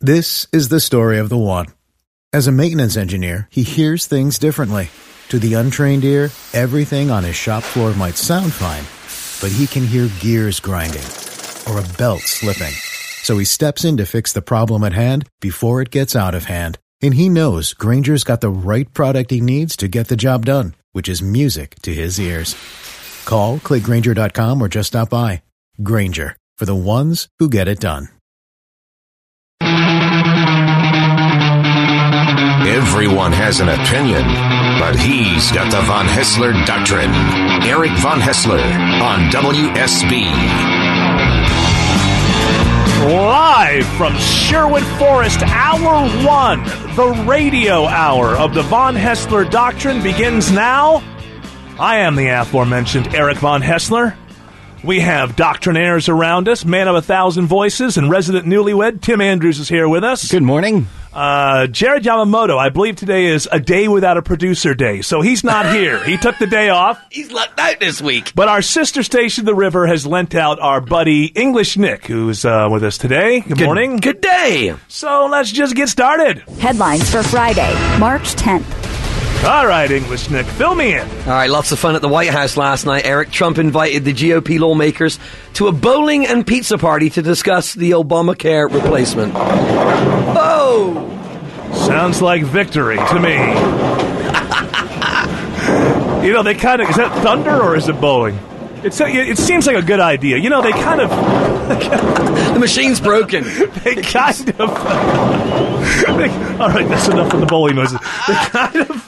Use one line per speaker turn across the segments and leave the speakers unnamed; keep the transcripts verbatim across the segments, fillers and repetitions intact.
This is the story of the one. As a maintenance engineer, he hears things differently. To the untrained ear, everything on his shop floor might sound fine, but he can hear gears grinding or a belt slipping. So he steps in to fix the problem at hand before it gets out of hand. And he knows Grainger's got the right product he needs to get the job done, which is music to his ears. Call, click Grainger dot com, or just stop by. Grainger, for the ones who get it done.
Everyone has an opinion, but he's got the Von Haessler Doctrine. Eric Von Haessler on W S B.
Live from Sherwood Forest, Hour one, the radio hour of the Von Haessler Doctrine begins now. I am the aforementioned Eric Von Haessler. We have doctrinaires around us, man of a thousand voices, and resident newlywed Tim Andrews is here with us.
Good morning.
Uh, Jared Yamamoto, I believe today is a day without a producer day, so he's not here. He took the day off.
He's lucked out this week.
But our sister station, The River, has lent out our buddy English Nick, who's uh, with us today. Good,
good
morning.
Good day.
So let's just get started.
Headlines for Friday, March tenth.
All right, English Nick, fill me in.
All right, lots of fun at the White House last night, Eric. Trump invited the G O P lawmakers to a bowling and pizza party to discuss the Obamacare replacement. Oh!
Sounds like victory to me. You know, they kind of... Is that thunder or is it bowling? It's a, it seems like a good idea. You know, they kind of...
The machine's broken.
They kind of... They, all right, that's enough of the bowling noises. They kind of...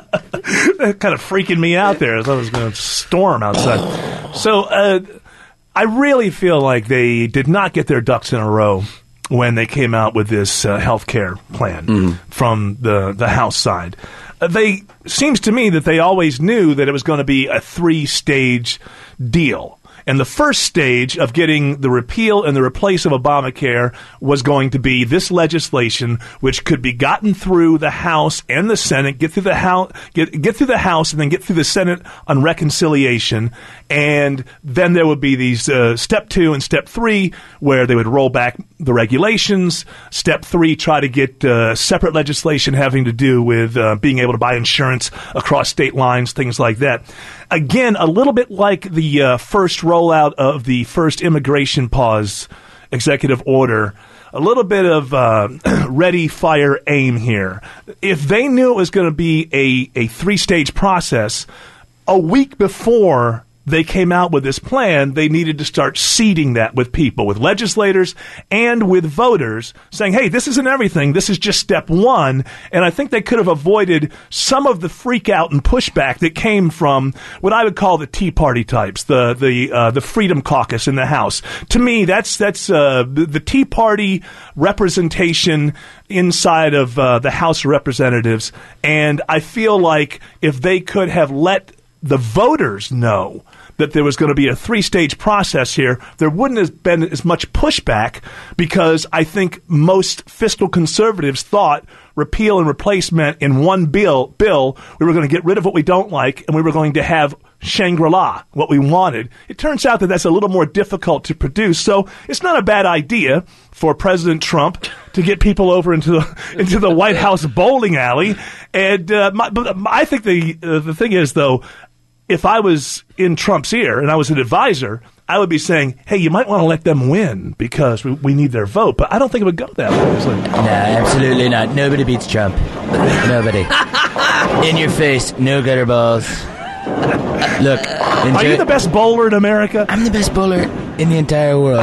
They're kind of freaking me out there as I was going to storm outside. So, uh, I really feel like they did not get their ducks in a row when they came out with this uh, health care plan mm. from the, the House side. Uh, they seems to me that they always knew that it was going to be a three-stage deal. And the first stage of getting the repeal and the replace of Obamacare was going to be this legislation, which could be gotten through the House and the Senate, get through the House, get get through the House, and then get through the Senate on reconciliation. And then there would be these uh, step two and step three, where they would roll back the regulations. Step three, try to get uh, separate legislation having to do with uh, being able to buy insurance across state lines, things like that. Again, a little bit like the uh, first rollout of the first immigration pause executive order, a little bit of uh, ready, fire, aim here. If they knew it was going to be a, a three-stage process, a week before they came out with this plan, they needed to start seeding that with people, with legislators and with voters, saying, hey, this isn't everything. This is just step one. And I think they could have avoided some of the freak out and pushback that came from what I would call the Tea Party types, the the uh, the Freedom Caucus in the House. To me, that's that's uh, the, the Tea Party representation inside of uh, the House of Representatives. And I feel like if they could have let the voters know that there was going to be a three-stage process here, there wouldn't have been as much pushback, because I think most fiscal conservatives thought repeal and replacement in one bill, bill, we were going to get rid of what we don't like, and we were going to have Shangri-La, what we wanted. It turns out that that's a little more difficult to produce, so it's not a bad idea for President Trump to get people over into the into the White House bowling alley. And uh, my, but I think the uh, the thing is, though, if I was in Trump's ear and I was an advisor, I would be saying, hey, you might want to let them win because we, we need their vote. But I don't think it would go that way. Like,
no, absolutely not. Nobody beats Trump. Nobody. In your face, no gutter balls. Look, enjoy-
are you the best bowler in America?
I'm the best bowler in the entire world.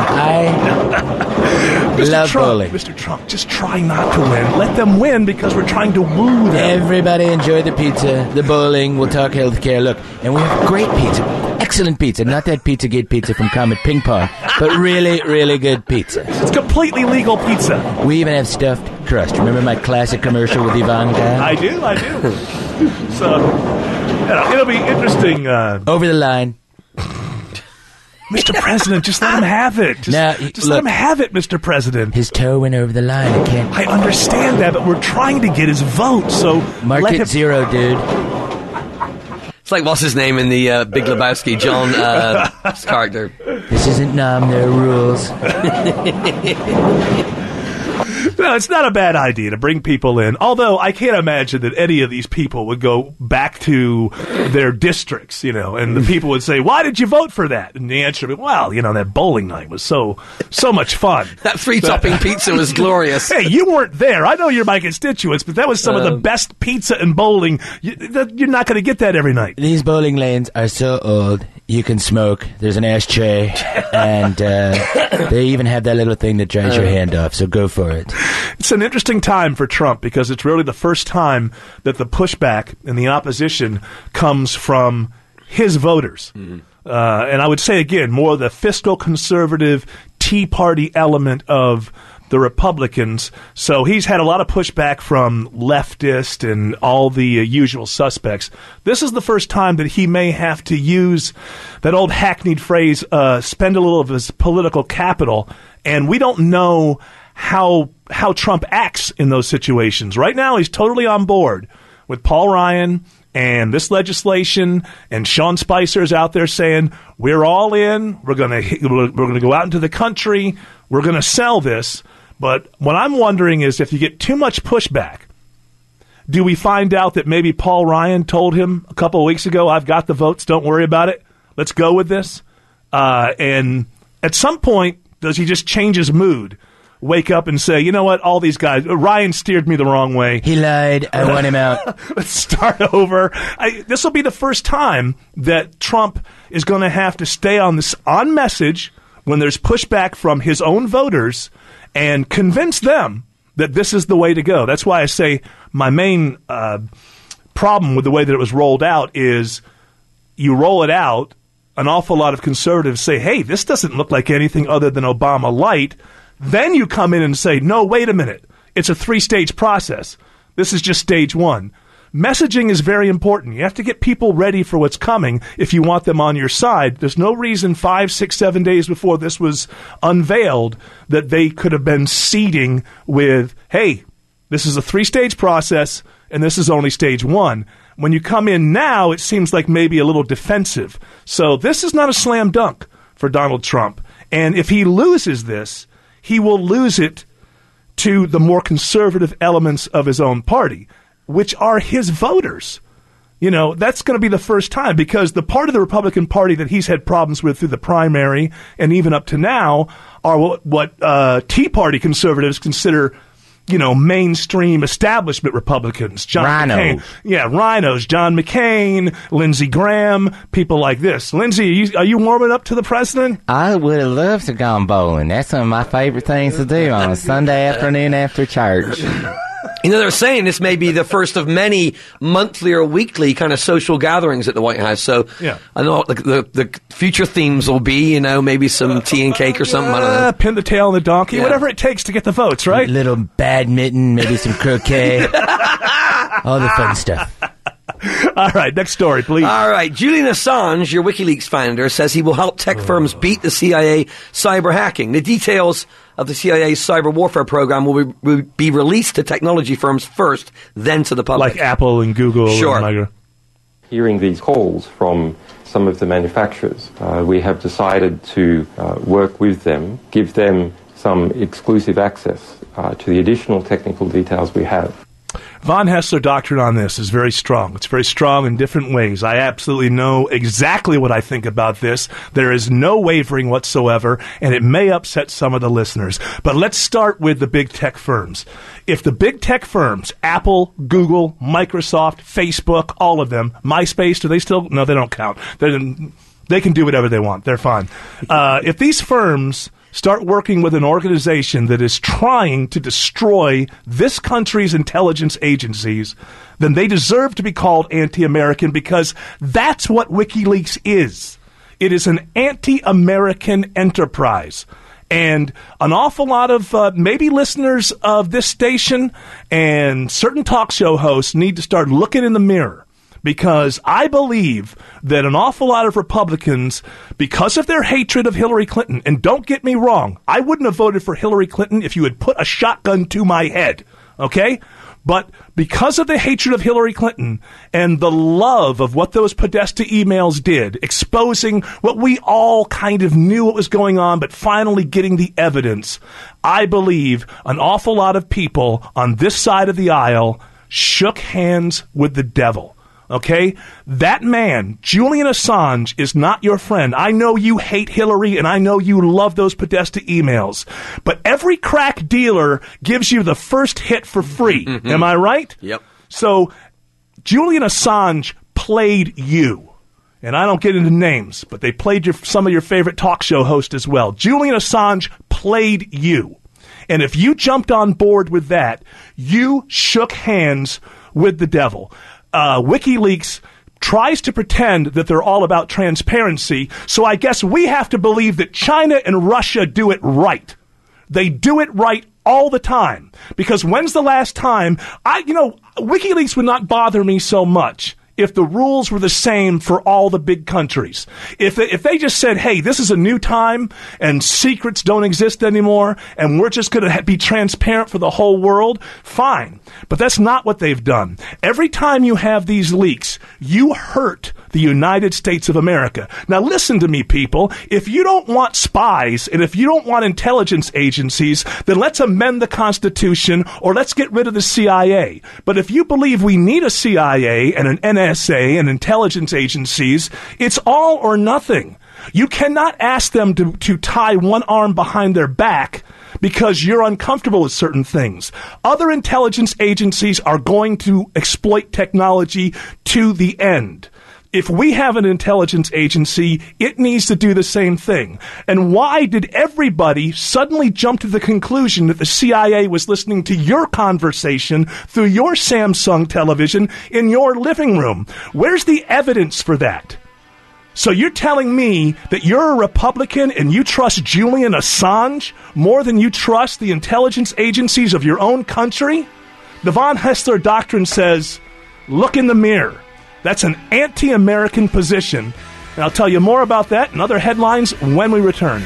I
Mister
love
Trump,
bowling.
Mister Trump, just try not to win. Let them win because we're trying to woo them.
Everybody enjoy the pizza, the bowling. We'll talk healthcare. Look, and we have great pizza. Excellent pizza. Not that Pizzagate pizza from Comet Ping Pong, but really, really good pizza.
It's completely legal pizza.
We even have stuffed crust. Remember my classic commercial with Ivanka?
I do, I do. So, you know, it'll be interesting. Uh,
Over the line.
Mister President, just let him have it. Just,
now,
just
look,
let him have it, Mister President.
His toe went over the line. I can't.
I understand that, but we're trying to get his vote, so
Mark
let
it
him...
zero, dude.
It's like, what's his name in the uh, Big Lebowski, John uh, his character.
This isn't Nom, there are rules.
So it's not a bad idea to bring people in, although I can't imagine that any of these people would go back to their districts, you know, and the people would say, why did you vote for that? And the answer would be, well, you know, that bowling night was so so much fun.
That three-topping pizza was glorious.
Hey, you weren't there. I know you're my constituents, but that was some um, of the best pizza and bowling. You, that, you're not going to get that every night.
These bowling lanes are so old, you can smoke. There's an ashtray, and uh, they even have that little thing that dries uh, your hand off, so go for it.
It's an interesting time for Trump because it's really the first time that the pushback and the opposition comes from his voters. Mm-hmm. Uh, and I would say, again, more the fiscal conservative Tea Party element of the Republicans. So he's had a lot of pushback from leftist and all the uh, usual suspects. This is the first time that he may have to use that old hackneyed phrase, uh, spend a little of his political capital. And we don't know how how Trump acts in those situations. Right now, he's totally on board with Paul Ryan and this legislation, and Sean Spicer's out there saying, we're all in, we're going to we're going to go out into the country, we're going to sell this. But what I'm wondering is if you get too much pushback, do we find out that maybe Paul Ryan told him a couple of weeks ago, I've got the votes, don't worry about it, let's go with this? Uh, and at some point, does he just change his mood? Wake up and say, you know what, all these guys, Ryan steered me the wrong way.
He lied. I want him out.
Let's start over. This will be the first time that Trump is going to have to stay on this on message when there's pushback from his own voters and convince them that this is the way to go. That's why I say my main uh, problem with the way that it was rolled out is you roll it out, an awful lot of conservatives say, hey, this doesn't look like anything other than Obama light. Then you come in and say, no, wait a minute. It's a three-stage process. This is just stage one. Messaging is very important. You have to get people ready for what's coming if you want them on your side. There's no reason five, six, seven days before this was unveiled that they could have been seeding with, hey, this is a three-stage process, and this is only stage one. When you come in now, it seems like maybe a little defensive. So this is not a slam dunk for Donald Trump. And if he loses this, he will lose it to the more conservative elements of his own party, which are his voters. You know, that's going to be the first time because the part of the Republican Party that he's had problems with through the primary and even up to now are what, what uh, Tea Party conservatives consider, you know, mainstream establishment Republicans. John
Rhino.
McCain. Yeah, rhinos. John McCain, Lindsey Graham, people like this. Lindsey, are you, are you warming up to the president?
I would have loved to go bowling. That's one of my favorite things to do on a Sunday afternoon after church.
You know, they're saying this may be the first of many monthly or weekly kind of social gatherings at the White House. So
yeah.
I don't know what the, the, the future themes will be, you know, maybe some tea and cake or something.
Uh,
I don't know.
Pin the tail on the donkey,
Yeah.
whatever it takes to get the votes, right?
A little badminton, maybe some croquet. All the fun stuff.
All right, next story, please.
All right. Julian Assange, your WikiLeaks founder, says he will help tech firms beat the C I A cyber hacking. The details of the C I A's cyber warfare program will be, will be released to technology firms first, then to the public.
Like Apple and Google.
Sure.
And Micro.
Hearing these calls from some of the manufacturers, uh, we have decided to uh, work with them, give them some exclusive access uh, to the additional technical details we have.
Von Hessler doctrine on this is very strong. It's very strong in different ways. I absolutely know exactly what I think about this. There is no wavering whatsoever, and it may upset some of the listeners. But let's start with the big tech firms. If the big tech firms, Apple, Google, Microsoft, Facebook, all of them, MySpace, do they still? No, they don't count. They're, they can do whatever they want. They're fine. Uh, if these firms start working with an organization that is trying to destroy this country's intelligence agencies, then they deserve to be called anti-American because that's what WikiLeaks is. It is an anti-American enterprise. And an awful lot of uh, maybe listeners of this station and certain talk show hosts need to start looking in the mirror. Because I believe that an awful lot of Republicans, because of their hatred of Hillary Clinton, and don't get me wrong, I wouldn't have voted for Hillary Clinton if you had put a shotgun to my head. okay? But because of the hatred of Hillary Clinton and the love of what those Podesta emails did, exposing what we all kind of knew what was going on, but finally getting the evidence, I believe an awful lot of people on this side of the aisle shook hands with the devil. Okay? That man, Julian Assange, is not your friend. I know you hate Hillary, and I know you love those Podesta emails. But every crack dealer gives you the first hit for free. Mm-hmm. Am I right?
Yep.
So, Julian Assange played you. And I don't get into names, but they played your, some of your favorite talk show hosts as well. Julian Assange played you. And if you jumped on board with that, you shook hands with the devil. Uh, WikiLeaks tries to pretend that they're all about transparency, so I guess we have to believe that China and Russia do it right. They do it right all the time. Because when's the last time, I, you know, WikiLeaks would not bother me so much if the rules were the same for all the big countries. If they, if they just said, hey, this is a new time and secrets don't exist anymore and we're just going to ha- be transparent for the whole world, fine. But that's not what they've done. Every time you have these leaks, you hurt the United States of America. Now listen to me, people. If you don't want spies and if you don't want intelligence agencies, then let's amend the Constitution or let's get rid of the C I A. But if you believe we need a C I A and an N S A and intelligence agencies, it's all or nothing. You cannot ask them to, to tie one arm behind their back because you're uncomfortable with certain things. Other intelligence agencies are going to exploit technology to the end. If we have an intelligence agency, it needs to do the same thing. And why did everybody suddenly jump to the conclusion that the C I A was listening to your conversation through your Samsung television in your living room? Where's the evidence for that? So you're telling me that you're a Republican and you trust Julian Assange more than you trust the intelligence agencies of your own country? The Von Haessler Doctrine says, look in the mirror. That's an anti-American position. And I'll tell you more about that and other headlines when we return.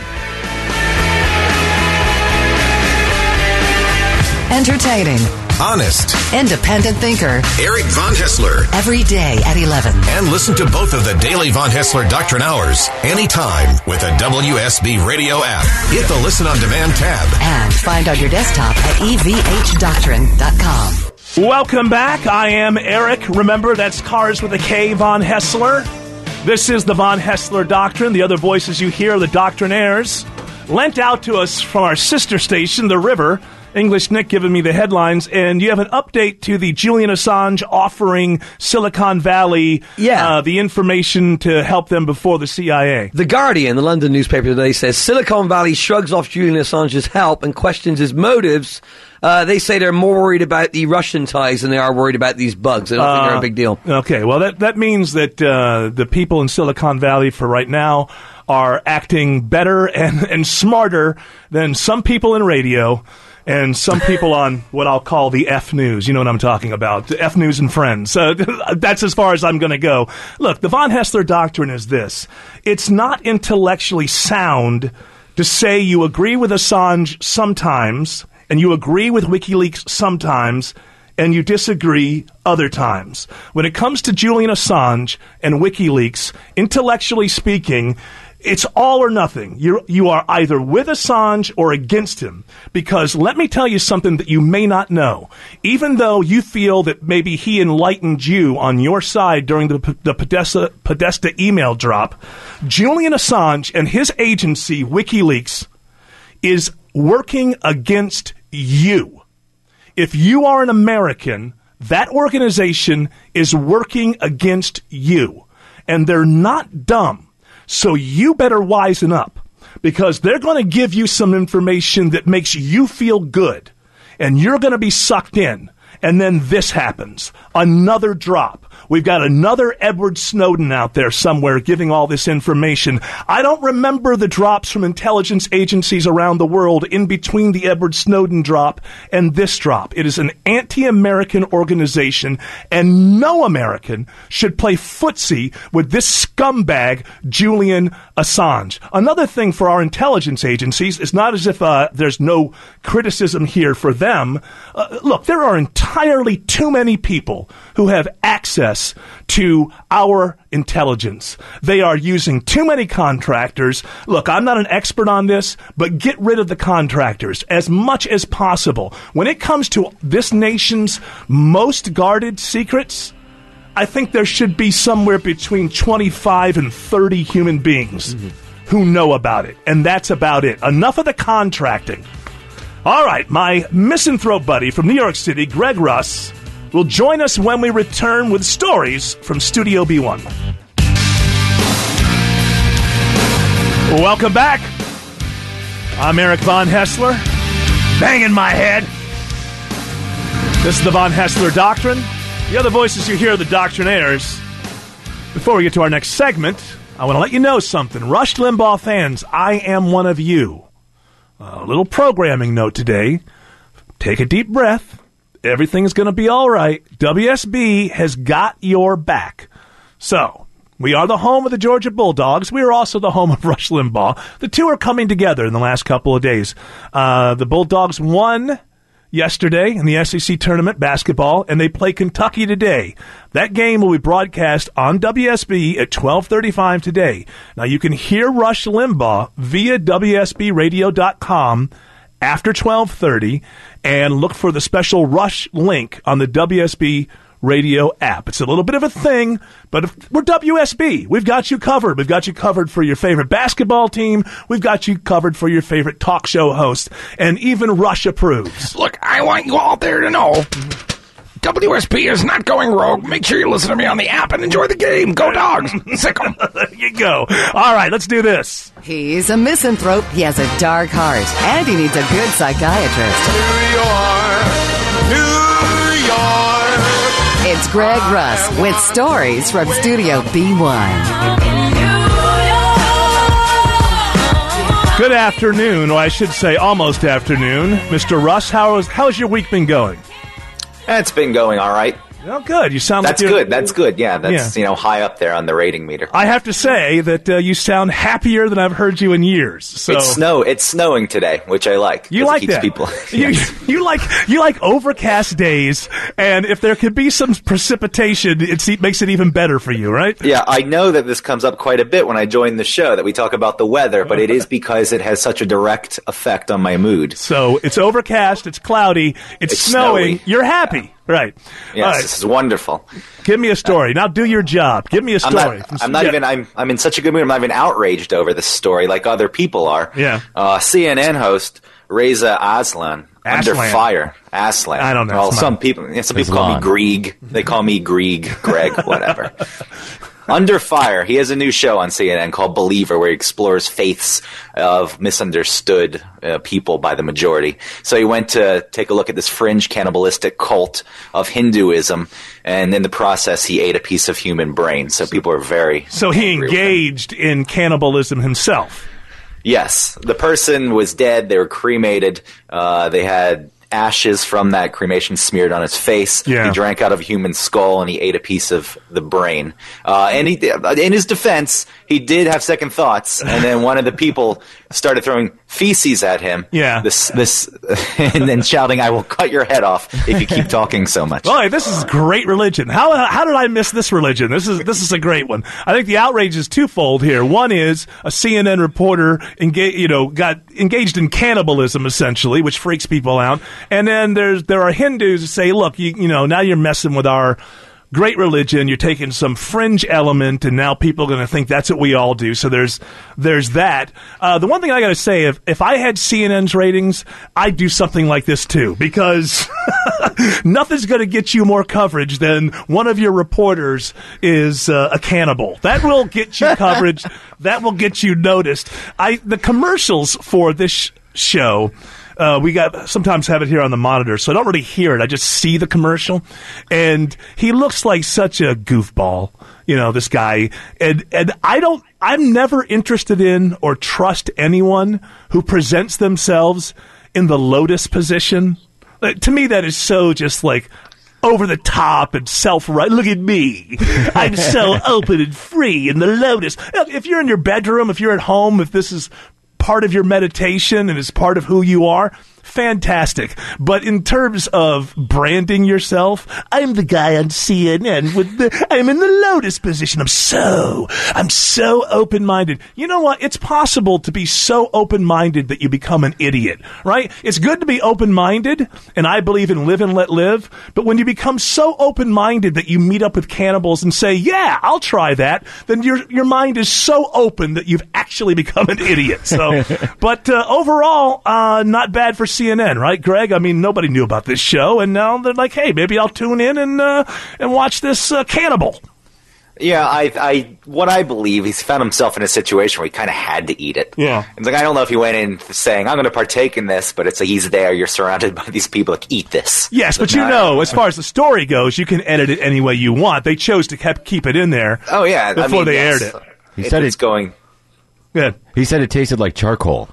Entertaining.
Honest.
Independent thinker.
Eric Von Haessler.
Every day at eleven.
And listen to both of the daily Von Haessler Doctrine Hours anytime with the W S B Radio app. Hit the Listen on Demand tab.
And find on your desktop at e v h doctrine dot com.
Welcome back. I am Eric. Remember, that's Cars with a K, Von Haessler. This is the Von Haessler Doctrine. The other voices you hear are the Doctrinaires, lent out to us from our sister station, The River. English Nick giving me the headlines, and you have an update to the Julian Assange offering Silicon Valley
yeah.
uh, the information to help them before the C I A.
The Guardian, the London newspaper today, says Silicon Valley shrugs off Julian Assange's help and questions his motives. Uh, they say they're more worried about the Russian ties than they are worried about these bugs. They don't uh, think they're a big deal.
Okay, well, that, that means that uh, the people in Silicon Valley for right now are acting better and, and smarter than some people in radio and some people on what I'll call the F News. You know what I'm talking about. The F News and Friends. Uh, that's as far as I'm going to go. Look, the Von Haessler Doctrine is this. It's not intellectually sound to say you agree with Assange sometimes, and you agree with WikiLeaks sometimes, and you disagree other times. When it comes to Julian Assange and WikiLeaks, intellectually speaking, it's all or nothing. You you are either with Assange or against him. Because let me tell you something that you may not know. Even though you feel that maybe he enlightened you on your side during the, the Podesta, Podesta email drop, Julian Assange and his agency, WikiLeaks, is working against you. If you are an American, that organization is working against you. And they're not dumb. So you better wisen up, because they're going to give you some information that makes you feel good, and you're going to be sucked in. And then this happens. Another drop. We've got another Edward Snowden out there somewhere giving all this information. I don't remember the drops from intelligence agencies around the world in between the Edward Snowden drop and this drop. It is an anti-American organization, and no American should play footsie with this scumbag, Julian Assange. Another thing for our intelligence agencies is not as if uh, there's no criticism here for them. Uh, look, there are entirely too many people who have access to our intelligence. They are using too many contractors. Look, I'm not an expert on this, but get rid of the contractors as much as possible. When it comes to this nation's most guarded secrets, I think there should be somewhere between twenty-five and thirty human beings mm-hmm. who know about it, and that's about it. Enough of the contracting. All right, my misanthrope buddy from New York City, Greg Russ, will join us when we return with stories from Studio B one. Welcome back. I'm Eric Von Haessler, banging my head. This is the Von Haessler Doctrine. The other voices you hear are the Doctrinaires. Before we get to our next segment, I want to let you know something. Rush Limbaugh fans, I am one of you. A little programming note today. Take a deep breath. Everything's going to be all right. W S B has got your back. So, we are the home of the Georgia Bulldogs. We are also the home of Rush Limbaugh. The two are coming together in the last couple of days. Uh, the Bulldogs won yesterday in the S E C tournament basketball, and they play Kentucky today. That game will be broadcast on W S B at twelve thirty-five today. Now, you can hear Rush Limbaugh via W S B radio dot com after twelve thirty, and look for the special Rush link on the W S B radio app. It's a little bit of a thing, but if we're W S B. We've got you covered. We've got you covered for your favorite basketball team. We've got you covered for your favorite talk show host. And even Rush approves.
Look, I want you all there to know W S B is not going rogue. Make sure you listen to me on the app and enjoy the game. Go Dogs. Sick 'em.
There you go. All right, let's do this.
He's a misanthrope. He has a dark heart. And he needs a good psychiatrist.
New York. New York.
It's Greg Russ with stories from Studio B one.
Good afternoon, or I should say almost afternoon. Mister Russ, how is, how's your week been going?
It's been going all right.
Oh, good. You sound
that's
like you're...
good. That's good. Yeah, that's yeah. you know high up there on the rating meter.
I have to say that uh, you sound happier than I've heard you in years. So
it's snow. It's snowing today, which I like.
You like
it keeps
that?
People.
Yes. you, you like you like overcast days, and if there could be some precipitation, it makes it even better for you, right?
Yeah, I know that this comes up quite a bit when I join the show that we talk about the weather, but it is because it has such a direct effect on my mood.
So it's overcast. It's cloudy. It's,
it's
snowing.
Snowy.
You're happy. Right.
Yes,
right.
This is wonderful.
Give me a story. Now do your job. Give me a story.
I'm not, I'm not yeah. even. I'm. I'm in such a good mood. I'm not even outraged over this story like other people are.
Yeah.
Uh, C N N host Reza Aslan, under
Aslan.
fire. Aslan.
I don't know.
Well, some people. Yeah, some people call me Grieg. They call me Grieg, Greg, whatever. Under fire. He has a new show on C N N called Believer, where he explores faiths of misunderstood uh, people by the majority. So he went to take a look at this fringe cannibalistic cult of Hinduism, and in the process, he ate a piece of human brain. So people are very
So he engaged in cannibalism himself.
Yes. The person was dead. They were cremated. Uh, they had ashes from that cremation smeared on his face.
Yeah.
He drank out of a human skull, and he ate a piece of the brain. Uh, and he, in his defense, he did have second thoughts, and then one of the people started throwing feces at him.
Yeah.
This, this, and then shouting, "I will cut your head off if you keep talking so much."
Boy, this is great religion. How how did I miss this religion? This is this is a great one. I think the outrage is twofold here. One is a C N N reporter engage, you know, got engaged in cannibalism essentially, which freaks people out. And then there's there are Hindus who say, look, you you know, now you're messing with our great religion. You're taking some fringe element, and now people are going to think that's what we all do. So there's there's that. Uh, the one thing I got to say, if if I had C N N's ratings, I'd do something like this too, because nothing's going to get you more coverage than one of your reporters is uh, a cannibal. That will get you coverage. That will get you noticed. I the commercials for this sh- show. uh, we got sometimes have it here on the monitor, so I don't really hear it. I just see the commercial, and he looks like such a goofball. You know, this guy, and and I don't. I'm never interested in or trust anyone who presents themselves in the lotus position. Uh, to me, that is so just like over the top and self-right. Look at me. I'm so open and free in the lotus. If you're in your bedroom, if you're at home, if this is part of your meditation and is part of who you are, fantastic. But in terms of branding yourself, I'm the guy on C N N with the, I'm in the lotus position. I'm so, I'm so open-minded. You know what? It's possible to be so open-minded that you become an idiot, right? It's good to be open-minded, and I believe in live and let live, but when you become so open-minded that you meet up with cannibals and say, yeah, I'll try that, then your your mind is so open that you've actually become an idiot. So, but uh, overall, uh, not bad for C N N, right, Greg? I mean, nobody knew about this show, and now they're like, hey, maybe I'll tune in and uh, and watch this uh, cannibal.
Yeah, I, I, what I believe, he's found himself in a situation where he kind of had to eat it.
Yeah.
It's like, I don't know if he went in saying, I'm going to partake in this, but it's like he's there, you're surrounded by these people, like, eat this.
Yes, but you know, as far as the story goes, you can edit it any way you want. They chose to kept, keep it in there
oh, yeah,
before
I mean,
they
yes.
aired it.
He said
it's
it,
going...
Good.
He said it tasted like charcoal.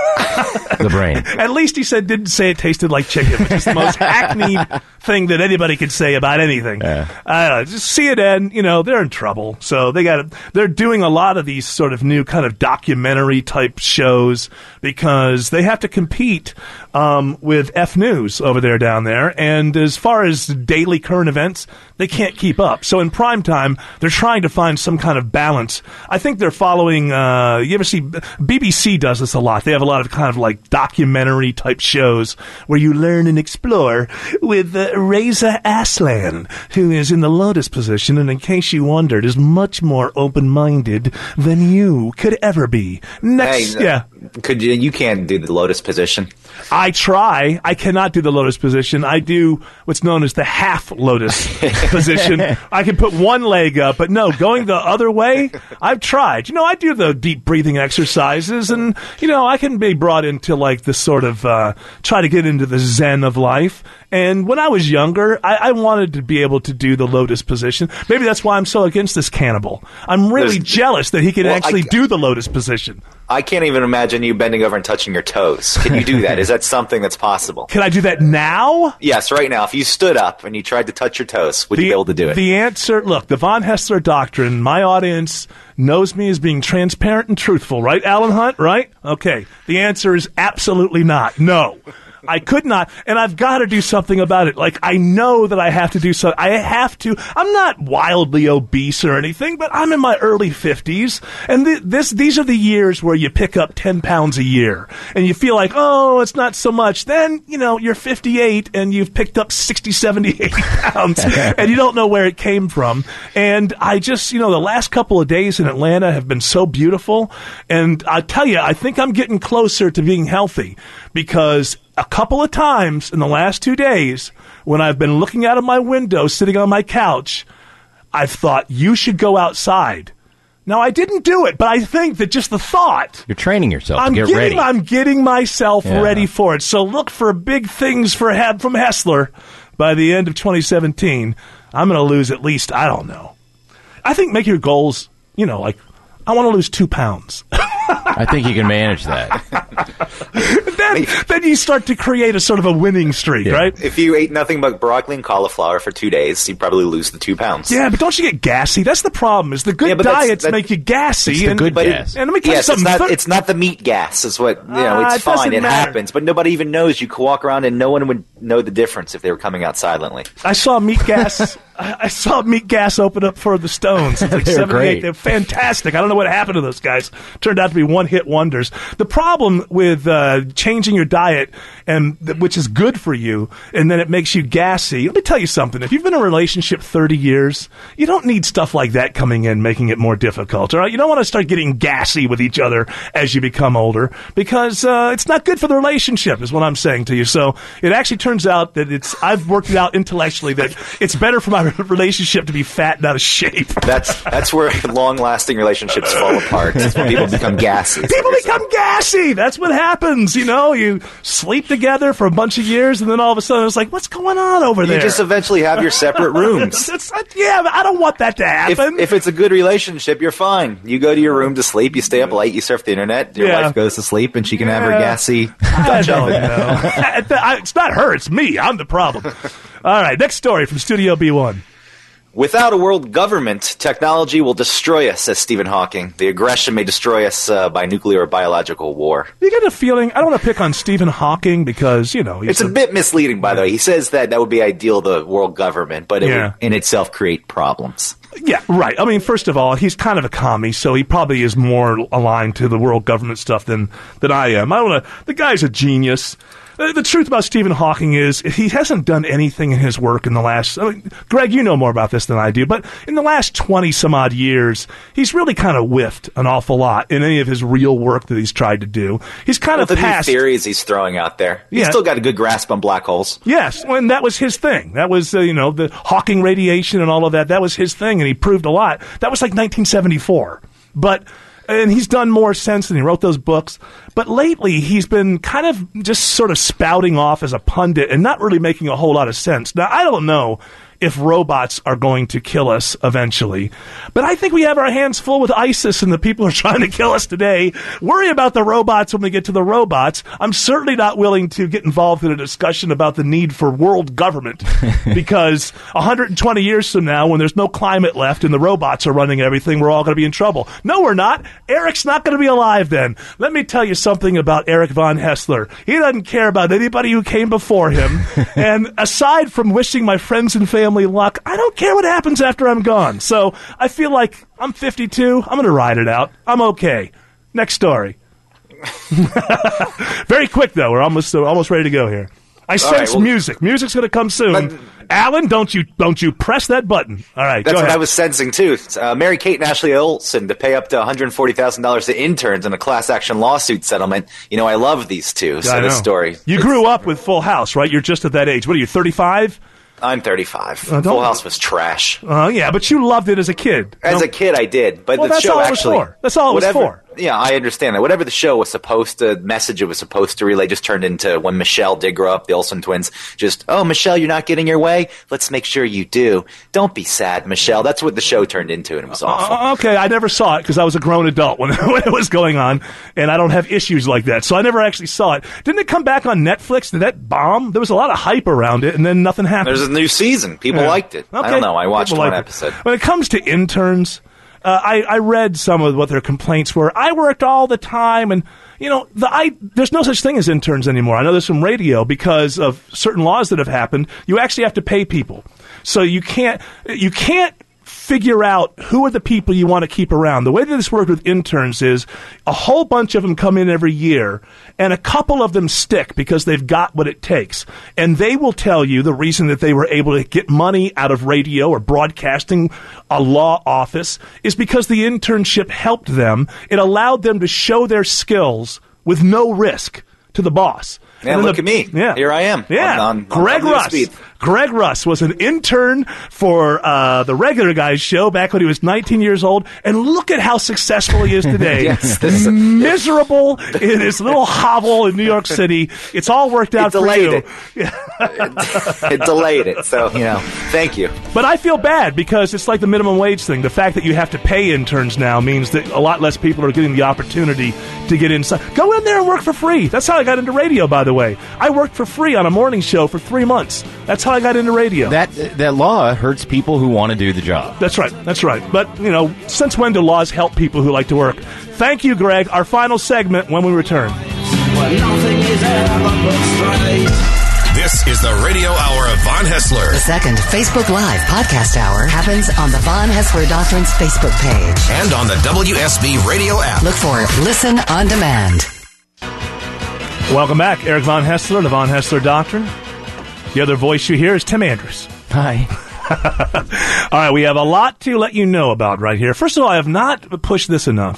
The brain.
At least he said didn't say it tasted like chicken, which is the most hackneyed thing that anybody could say about anything.
Yeah.
I don't know. Just C N N, you know, they're in trouble. So they got they're doing a lot of these sort of new kind of documentary type shows because they have to compete um, with F News over there down there. And as far as daily current events, they can't keep up. So in prime time, they're trying to find some kind of balance. I think they're following. Uh, you ever see B B C does this a lot? They have a lot of kind of like documentary type shows where you learn and explore with uh, Reza Aslan, who is in the lotus position, and in case you wondered, is much more open-minded than you could ever be. Next,
hey,
yeah.
Could you? You can't do the lotus position.
I try. I cannot do the lotus position. I do what's known as the half lotus position. I can put one leg up, but no, going the other way, I've tried. You know, I do the deep breathing exercises, and, you know, I can be brought into, like, this sort of, uh, try to get into the zen of life. And when I was younger, I, I wanted to be able to do the lotus position. Maybe that's why I'm so against this cannibal. I'm really There's, jealous that he can well, actually I, do the lotus position.
I can't even imagine you bending over and touching your toes. Can you do that? Is that something that's possible?
Can I do that now?
Yes, right now. If you stood up and you tried to touch your toes, would
the,
you be able to do it?
The answer, look, the Von Hessler Doctrine, my audience knows me as being transparent and truthful, right, Alan Hunt, right? Okay. The answer is absolutely not. No. I could not, and I've got to do something about it. Like, I know that I have to do so. I have to. I'm not wildly obese or anything, but I'm in my early fifties, and th- this these are the years where you pick up ten pounds a year, and you feel like, oh, it's not so much. Then, you know, you're fifty-eight, and you've picked up sixty, seventy, eighty pounds, and you don't know where it came from. And I just, you know, the last couple of days in Atlanta have been so beautiful, and I tell you, I think I'm getting closer to being healthy, because a couple of times in the last two days, when I've been looking out of my window, sitting on my couch, I've thought, you should go outside. Now, I didn't do it, but I think that just the thought.
You're training yourself
I'm
to get
getting,
ready.
I'm getting myself
yeah.
ready for it. So look for big things for from Hessler by the end of twenty seventeen. I'm going to lose at least, I don't know. I think make your goals, you know, like, I want to lose two pounds.
I think you can manage that.
then, then you start to create a sort of a winning streak, yeah. right?
If you ate nothing but broccoli and cauliflower for two days, you'd probably lose the two pounds.
Yeah, but don't you get gassy? That's the problem. Is the good yeah, diets that's, make you gassy?
It's the
and,
good gas.
It, and let me tell
yes,
you something.
It's not, it's not the meat gas. Is what you know. It's
uh, it
fine. It
matter.
happens, but nobody even knows. You could walk around and no one would know the difference if they were coming out silently.
I saw meat gas. I saw meat gas open up for the Stones. It's like
They're
seventy-eight.
great.
They're fantastic. I don't know what happened to those guys. Turned out to be one-hit wonders. The problem with uh, changing your diet, and th- which is good for you, and then it makes you gassy. Let me tell you something. If you've been in a relationship thirty years, you don't need stuff like that coming in, making it more difficult. All right? You don't want to start getting gassy with each other as you become older, because uh, it's not good for the relationship, is what I'm saying to you. So it actually turns out that it's. I've worked it out intellectually that it's better for my relationship to be fat and out of shape.
That's that's where long-lasting relationships fall apart. It's when people become gassy. gassy.
People become gassy. That's what happens. You know, you sleep together for a bunch of years, and then all of a sudden it's like, what's going on over
You
there?
just eventually have your separate rooms.
It's- yeah, but I don't want that to
If,
happen.
if it's a good relationship, you're fine. You go to your room to sleep, you stay up late, you surf the internet, your
Yeah.
wife goes to sleep, and she can have her
Yeah.
gassy
I
Dutch
don't
oven.
know. I- It's not her. It's me. I'm the problem. All right, next story from Studio B one.
Without a world government, technology will destroy us, says Stephen Hawking. The aggression may destroy us uh, by nuclear or biological war.
You get a feeling, I don't want to pick on Stephen Hawking because, you know, he's
It's a bit misleading, by the way. He says that that would be ideal, the world government, but it
Yeah.
would in itself create problems.
Yeah, right. I mean, first of all, he's kind of a commie, so he probably is more aligned to the world government stuff than, than I am. I don't know. The guy's a genius. The, the truth about Stephen Hawking is he hasn't done anything in his work in the last... I mean, Greg, you know more about this than I do, but in the last twenty-some-odd years, he's really kind of whiffed an awful lot in any of his real work that he's tried to do. He's kind
Well,
of
the
past...
new theories he's throwing out there. He's
Yeah.
still got a good grasp on black holes.
Yes, and that was his thing. That was, uh, you know, the Hawking radiation and all of that. That was his thing, and he proved a lot. That was like nineteen seventy-four. But, and he's done more since, and he wrote those books. But lately, he's been kind of just sort of spouting off as a pundit and not really making a whole lot of sense. Now, I don't know if robots are going to kill us eventually. But I think we have our hands full with ISIS and the people who are trying to kill us today. Worry about the robots when we get to the robots. I'm certainly not willing to get involved in a discussion about the need for world government because one hundred twenty years from now, when there's no climate left and the robots are running everything, we're all going to be in trouble. No, we're not. Eric's not going to be alive then. Let me tell you something about Eric Von Hessler. He doesn't care about anybody who came before him. And aside from wishing my friends and family luck, I don't care what happens after I'm gone. So I feel like I'm fifty-two. I'm going to ride it out. I'm okay. Next story. Very quick, though. We're almost uh, almost ready to go here. I sense
right, well-
music. Music's going to come soon. Alan, don't you don't you press that button. All right,
That's
go
what
ahead.
I was sensing, too. Uh, Mary Kate and Ashley Olsen to pay up to one hundred forty thousand dollars to interns in a class action lawsuit settlement. You know, I love these two. So
I
this
know.
story.
You grew up with Full House, right? You're just at that age. What are you, thirty-five?
I'm thirty-five.
Uh, don't-
Full House was trash.
Oh, yeah, but you loved it as a kid.
As
No-
a kid, I did, but
Well,
the
that's
show
all it was
actually.
for. That's all it was
whatever-
for.
Yeah, I understand that. Whatever the show was supposed to, message it was supposed to relay, just turned into when Michelle did grow up, the Olsen twins. Just, oh, Michelle, you're not getting your way. Let's make sure you do. Don't be sad, Michelle. That's what the show turned into, and it was awful.
Uh, okay, I never saw it because I was a grown adult when, when it was going on, and I don't have issues like that, so I never actually saw it. Didn't it come back on Netflix? Did that bomb? There was a lot of hype around it, and then nothing happened.
There's a new season. People
Yeah.
liked it. I
Okay.
don't know. I watched
People
one
liked it.
episode.
When it comes to interns, uh, I, I read some of what their complaints were. I worked all the time, and you know, the I there's no such thing as interns anymore. I know there's some radio because of certain laws that have happened. You actually have to pay people, so you can't you can't figure out who are the people you want to keep around. The way that this worked with interns is a whole bunch of them come in every year, and a couple of them stick because they've got what it takes. And they will tell you the reason that they were able to get money out of radio or broadcasting, a law office, is because the internship helped them. It allowed them to show their skills with no risk to the boss.
Yeah,
And then
look
the-
at me.
Yeah.
Here I am.
Yeah.
On, on,
Greg
on
Russ.
Speed.
Greg Russ was an intern for uh, the Regular Guys show back when he was nineteen years old, and look at how successful he is today.
Yes, this-
Miserable in his little hovel in New York City. It's all worked out
It
for
delayed
you.
it. It delayed it. So, you know, thank you.
But I feel bad because it's like the minimum wage thing. The fact that you have to pay interns now means that a lot less people are getting the opportunity to get inside. Go in there and work for free. That's how I got into radio, by the way. I worked for free on a morning show for three months. That's how I got into radio.
That that law hurts people who want to do the job.
That's right. That's right. But, you know, since when do laws help people who like to work? Thank you, Greg. Our final segment when we return.
This is the radio hour of Von Hessler.
The second Facebook Live podcast hour happens on the Von Hessler Doctrine's Facebook page.
And on the W S B radio app.
Look for Listen on Demand.
Welcome back. Eric Von Hessler, the Von Hessler Doctrine. The other voice you hear is Tim Andrews.
Hi.
All right, we have a lot to let you know about right here. First of all, I have not pushed this enough.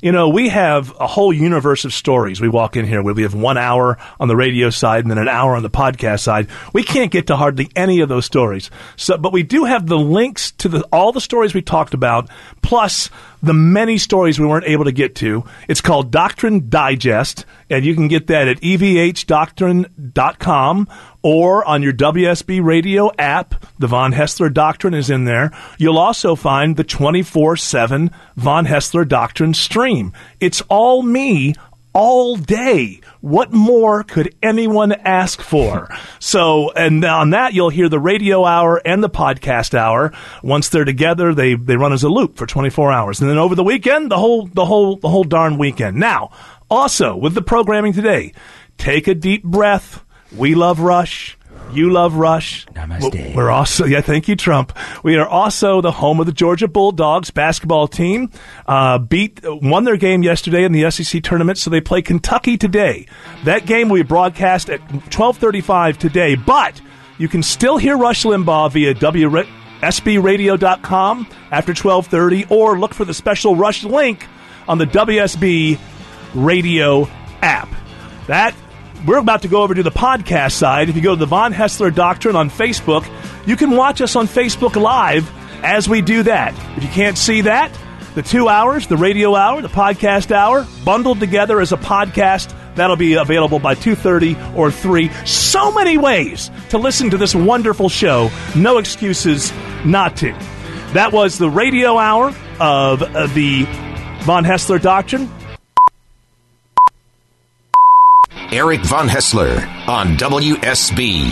You know, we have a whole universe of stories. We walk in here where we have one hour on the radio side and then an hour on the podcast side. We can't get to hardly any of those stories. So, but we do have the links to the, all the stories we talked about, plus the many stories we weren't able to get to. It's called Doctrine Digest, and you can get that at e v h doctrine dot com or on your W S B radio app. The Von Haessler Doctrine is in there. You'll also find the twenty-four seven Von Haessler Doctrine stream. It's all me all day. What more could anyone ask for? So, and on that, you'll hear the radio hour and the podcast hour. Once they're together, they, they run as a loop for twenty-four hours. And then over the weekend, the whole, the whole, the whole darn weekend. Now, also, with the programming today, take a deep breath. We love Rush. You love Rush.
Namaste.
We're also, yeah, thank you, Trump. We are also the home of the Georgia Bulldogs basketball team. Uh, beat, won their game yesterday in the S E C tournament, so they play Kentucky today. That game will be broadcast at twelve thirty-five today, but you can still hear Rush Limbaugh via W S B radio dot com after twelve thirty, or look for the special Rush link on the W S B radio app. That We're about to go over to the podcast side. If you go to the Von Haessler Doctrine on Facebook, you can watch us on Facebook Live as we do that. If you can't see that, the two hours, the radio hour, the podcast hour, bundled together as a podcast, that'll be available by two thirty or three. So many ways to listen to this wonderful show. No excuses not to. That was the radio hour of uh, the Von Haessler Doctrine.
Eric Von Haessler on W S B.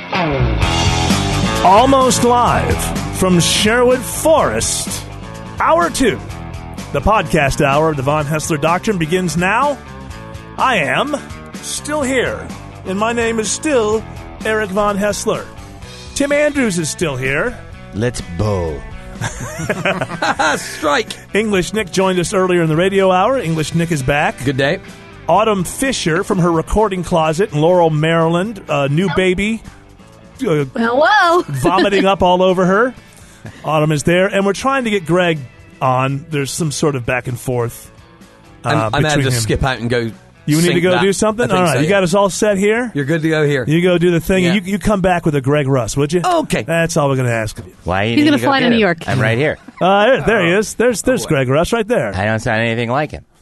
Almost live from Sherwood Forest. Hour two. The podcast hour of the Von Haessler Doctrine begins now. I am still here, and my name is still Eric Von Haessler. Tim Andrews is still here.
Let's bow.
Strike.
English Nick joined us earlier in the radio hour. English Nick is back.
Good day.
Autumn Fisher from her recording closet in Laurel, Maryland. Uh, new baby. Uh,
Hello.
vomiting up all over her. Autumn is there. And we're trying to get Greg on. There's some sort of back and forth. Uh,
I'm, I'm going to
him.
skip out and go.
You need to go
that.
do something? All right.
So,
you
yeah.
got us all set here?
You're good to go here.
You go do the thing.
Yeah.
And you, you come back with a Greg Russ, would you?
Okay.
That's all we're going to ask of you.
Why you
He's
going
gonna
to
fly to New
him?
York.
I'm right here.
Uh, there, there he is. There's there's Greg Russ right there.
I don't sound anything like him.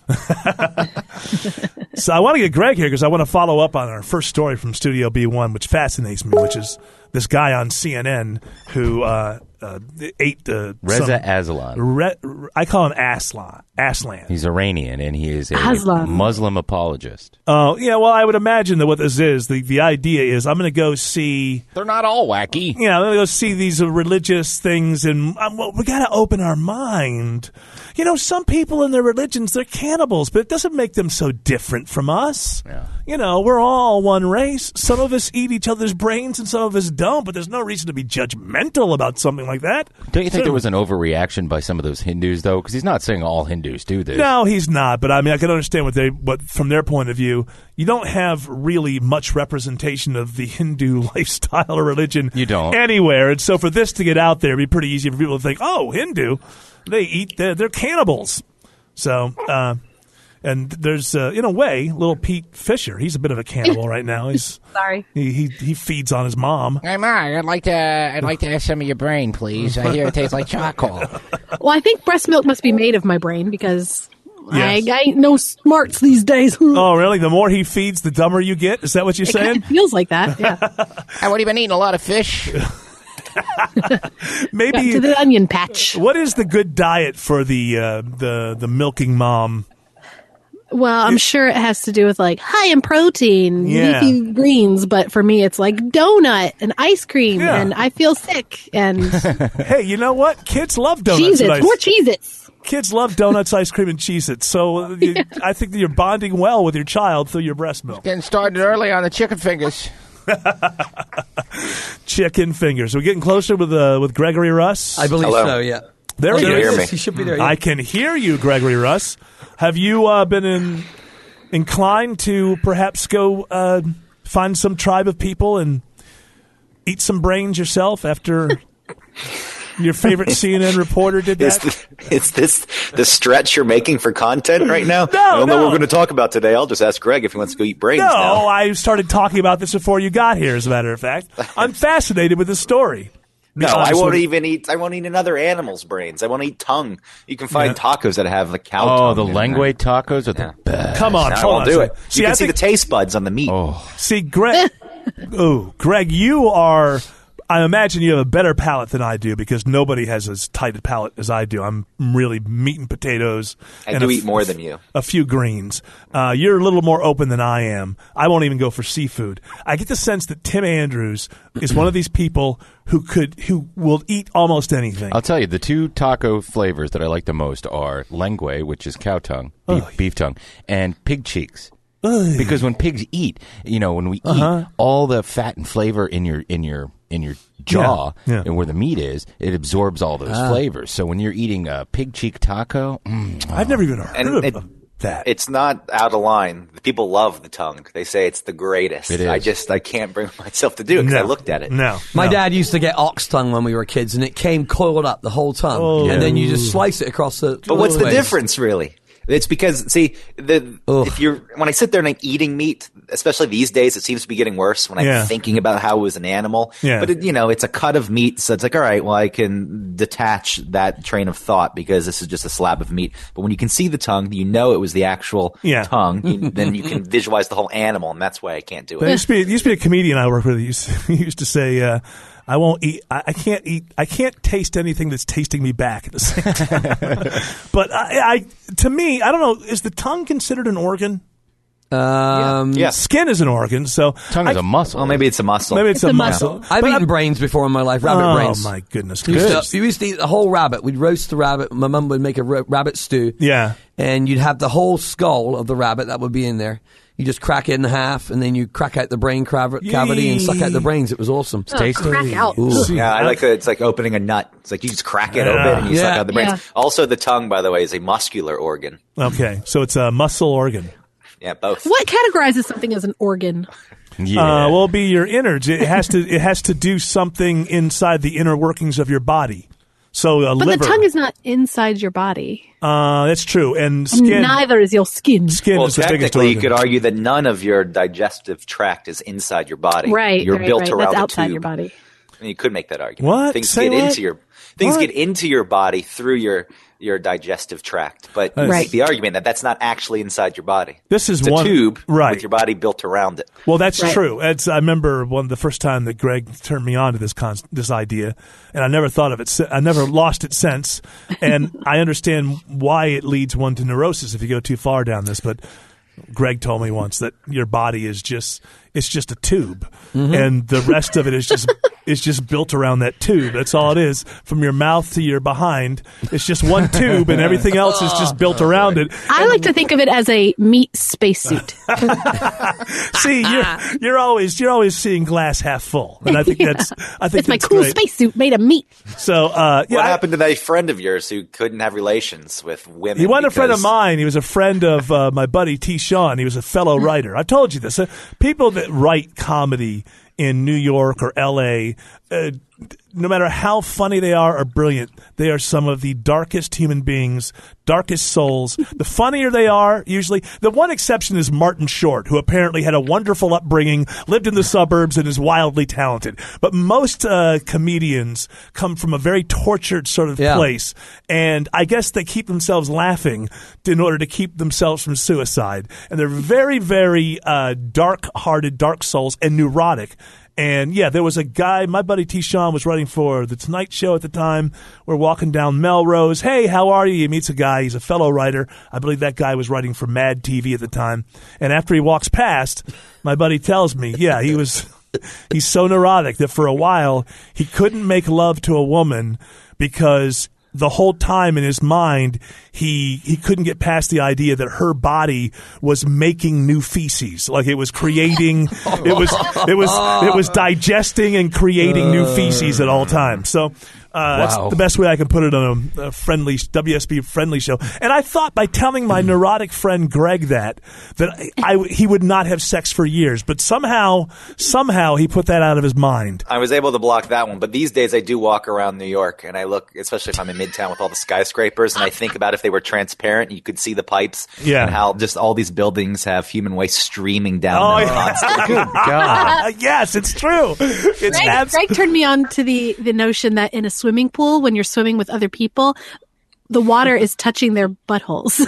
So I want to get Greg here because I want to follow up on our first story from Studio B one, which fascinates me, which is this guy on C N N who uh, uh, ate uh,
Reza
some,
Aslan.
Re, I call him Aslan. Aslan.
He's Iranian, and he is a
Aslan.
Muslim apologist.
Oh, yeah, well, I would imagine that what this is, the, the idea is I'm going to go see...
They're not all wacky.
Yeah, I'm going to go see these uh, religious things, and um, well, we got to open our mind. You know, some people in their religions, they're cannibals, but it doesn't make them so different from us.
Yeah.
You know, we're all one race. Some of us eat each other's brains and some of us don't, but there's no reason to be judgmental about something like that.
Don't you think
So-
there was an overreaction by some of those Hindus, though? Because he's not saying all Hindus do this.
No, he's not. But I mean, I can understand what they, what from their point of view, you don't have really much representation of the Hindu lifestyle or religion.
You don't.
Anywhere. And so for this to get out there, it'd be pretty easy for people to think, oh, Hindu, they eat, they're, they're cannibals. So, uh, and there's, uh, in a way, little Pete Fisher. He's a bit of a cannibal right now. He's
Sorry.
he, he he feeds on his mom.
Hey, Ma, I'd like to. I'd like to have some of your brain, please. I hear it tastes like charcoal.
Well, I think breast milk must be made of my brain because
Yes.
I, I ain't no smarts these days.
Oh, really? The more he feeds, the dumber you get? Is that what you're
It kind
saying?
of feels like that. Yeah.
Hey, what have you been eating? A lot of fish?
Maybe
Got to the onion patch.
What is the good diet for the uh, the the milking mom?
Well, I'm sure it has to do with like high in protein,
Yeah.
leafy greens, but for me, it's like donut and ice cream,
Yeah.
and I feel sick. And
Hey, you know what? Kids love donuts.
Cheez-Its,
and ice-
more Cheez-Its.
Kids love donuts, ice cream, and Cheez-Its. So uh, you, I think that you're bonding well with your child through your breast milk.
Getting started early on the chicken fingers.
Chicken fingers. We're getting closer with uh, with Gregory Russ.
I believe
Hello.
so, yeah.
There
Oh,
he
there
is.
he is. He should be there. Yeah.
I can hear you, Gregory Russ. Have you uh, been in, inclined to perhaps go uh, find some tribe of people and eat some brains yourself after your favorite C N N reporter did
Is,
that?
th- is this the stretch you're making for content right now?
No,
I don't know
no.
what we're going to talk about today. I'll just ask Greg if he wants to go eat brains
No,
now.
I started talking about this before you got here, as a matter of fact. I'm fascinated with this story.
No, I
Honestly.
won't even eat. I won't eat another animal's brains. I won't eat tongue. You can find
Yeah.
tacos that have the cow.
Oh,
tongue
the
in
langue
there.
tacos are the best.
Come on,
No, I
hold
won't
on
do
a
it.
second.
You
See,
can
I
see
think-
the taste buds on the meat.
Oh,
See, Greg. Ooh, Greg, you are. I imagine you have a better palate than I do because nobody has as tight a palate as I do. I'm really meat and potatoes.
I
and
do
a
eat
f-
more than you.
A few greens. Uh, you're a little more open than I am. I won't even go for seafood. I get the sense that Tim Andrews is one of these people who could who will eat almost anything.
I'll tell you, the two taco flavors that I like the most are lengua, which is cow tongue, beef,
Ugh.
beef tongue, and pig cheeks.
Ugh.
Because when pigs eat, you know, when we
Uh-huh.
eat, all the fat and flavor in your in your in your jaw
Yeah, yeah.
and where the meat is, it absorbs all those
Ah.
flavors. So when you're eating a pig cheek taco, mm,
I've never even heard
And
of
it-
that.
It's not out of line. People love the tongue. They say it's the greatest.
It is.
I just I can't bring myself to do it because
No.
I looked at it.
No,
My
no.
dad used to get ox tongue when we were kids, and it came coiled up the whole tongue,
Oh.
and then you just slice it across the.
But what's the
ways.
difference, really? It's because see, the
Ugh.
if you're when I sit there and I'm eating meat, especially these days, it seems to be getting worse when I'm
Yeah.
thinking about how it was an animal.
Yeah.
But it, you know, it's a cut of meat, so it's like, all right, well, I can detach that train of thought because this is just a slab of meat. But when you can see the tongue, you know it was the actual
Yeah.
tongue. You, then you can visualize the whole animal, and that's why I can't do
There
it.
used to be, there used to be a comedian I worked with. He used, he used to say, uh, "I won't eat. I, I can't eat. I can't taste anything that's tasting me back at the same time." But I, I, to me, I don't know. Is the tongue considered an organ?
Um,
Yeah.
Skin is an organ, so
tongue
I,
is a muscle.
Well, maybe it's a muscle.
maybe it's,
It's
a,
a
muscle.
I've
But
eaten
I-
brains before in my life, rabbit
oh
brains.
my goodness!
We used,
gracious.
to, we used to eat the whole rabbit. We'd roast the rabbit. My mum would make a ra- rabbit stew.
Yeah.
And you'd have the whole skull of the rabbit that would be in there. You just crack it in half, and then you crack out the brain cav- cavity and suck out the brains. It was awesome.
Oh, crack out.
Yeah, I like that. It's like opening a nut. It's like you just crack it
Yeah.
open and you suck
Yeah.
out the brains.
Yeah.
Also, the tongue, by the way, is a muscular organ.
Okay, so it's a muscle organ.
Yeah, both.
What categorizes something as an organ?
Yeah.
Uh, well, it'll be your innards. It has to. It has to do something inside the inner workings of your body. So a
But
liver.
the tongue is not inside your body.
Uh, that's true. And
And
skin.
neither is your skin.
Skin
Well,
is the biggest
technically, you
organ.
could argue that none of your digestive tract is inside your body.
Right,
You're
right,
built
right.
around
That's
a
outside
tube.
your body.
And you could make that argument.
What?
Things
Say
get
what?
into your things
What?
get into your body through your your digestive tract, but you
Right.
make the argument that that's not actually inside your body.
This is
it's a
one-
tube
right.
with your body built around it.
Well, that's
Right.
true. It's, I remember one the first time that Greg turned me on to this con- this idea, and I never thought of it. si- I never lost it since, and I understand why it leads one to neurosis if you go too far down this. But Greg told me once that your body is just it's just a tube, and the rest of it is just is just built around that tube. That's all it is, from your mouth to your behind. It's just one tube, and everything else is just built around it.
I like to think of it as a meat spacesuit.
See, you're you're always you're always seeing glass half full, and I think
Yeah.
that's I think
It's my
that's
cool
great.
spacesuit made of meat.
So, uh, yeah,
what
I-
happened to that friend of yours who couldn't have relations with women?
he wasn't a friend of
because-
mine. He was a friend of uh, my buddy T. Sean. He was a fellow writer. I told you this. Uh, people that write comedy in New York or L A, uh, no matter how funny they are or brilliant, they are some of the darkest human beings, darkest souls. The funnier they are, usually. The one exception is Martin Short, who apparently had a wonderful upbringing, lived in the suburbs, and is wildly talented. But most uh, comedians come from a very tortured sort of
Yeah.
place, and I guess they keep themselves laughing in order to keep themselves from suicide. And they're very, very uh, dark-hearted, dark souls, and neurotic. And yeah, there was a guy, my buddy T. Sean was writing for The Tonight Show at the time. We're walking down Melrose. Hey, how are you? He meets a guy. He's a fellow writer. I believe that guy was writing for Mad T V at the time. And after he walks past, my buddy tells me, yeah, he was, he's so neurotic that for a while he couldn't make love to a woman because the whole time in his mind, he he couldn't get past the idea that her body was making new feces, like it was creating, it was it was it was digesting and creating new feces at all times. So Uh, That's
Wow.
the best way I can put it on a, a friendly W S B friendly show. And I thought by telling my neurotic friend Greg that that I, I he would not have sex for years, but somehow somehow he put that out of his mind.
I was able to block that one, but these days I do walk around New York and I look, especially if I'm in Midtown with all the skyscrapers, and I think about if they were transparent, you could see the pipes,
Yeah.
and how just all these buildings have human waste streaming down
Oh,
them
yeah.
constantly.
God. Yes, it's true. It's
Greg,
abs-
Greg turned me on to the, the notion that in a swimming pool, when you're swimming with other people, the water is touching their buttholes.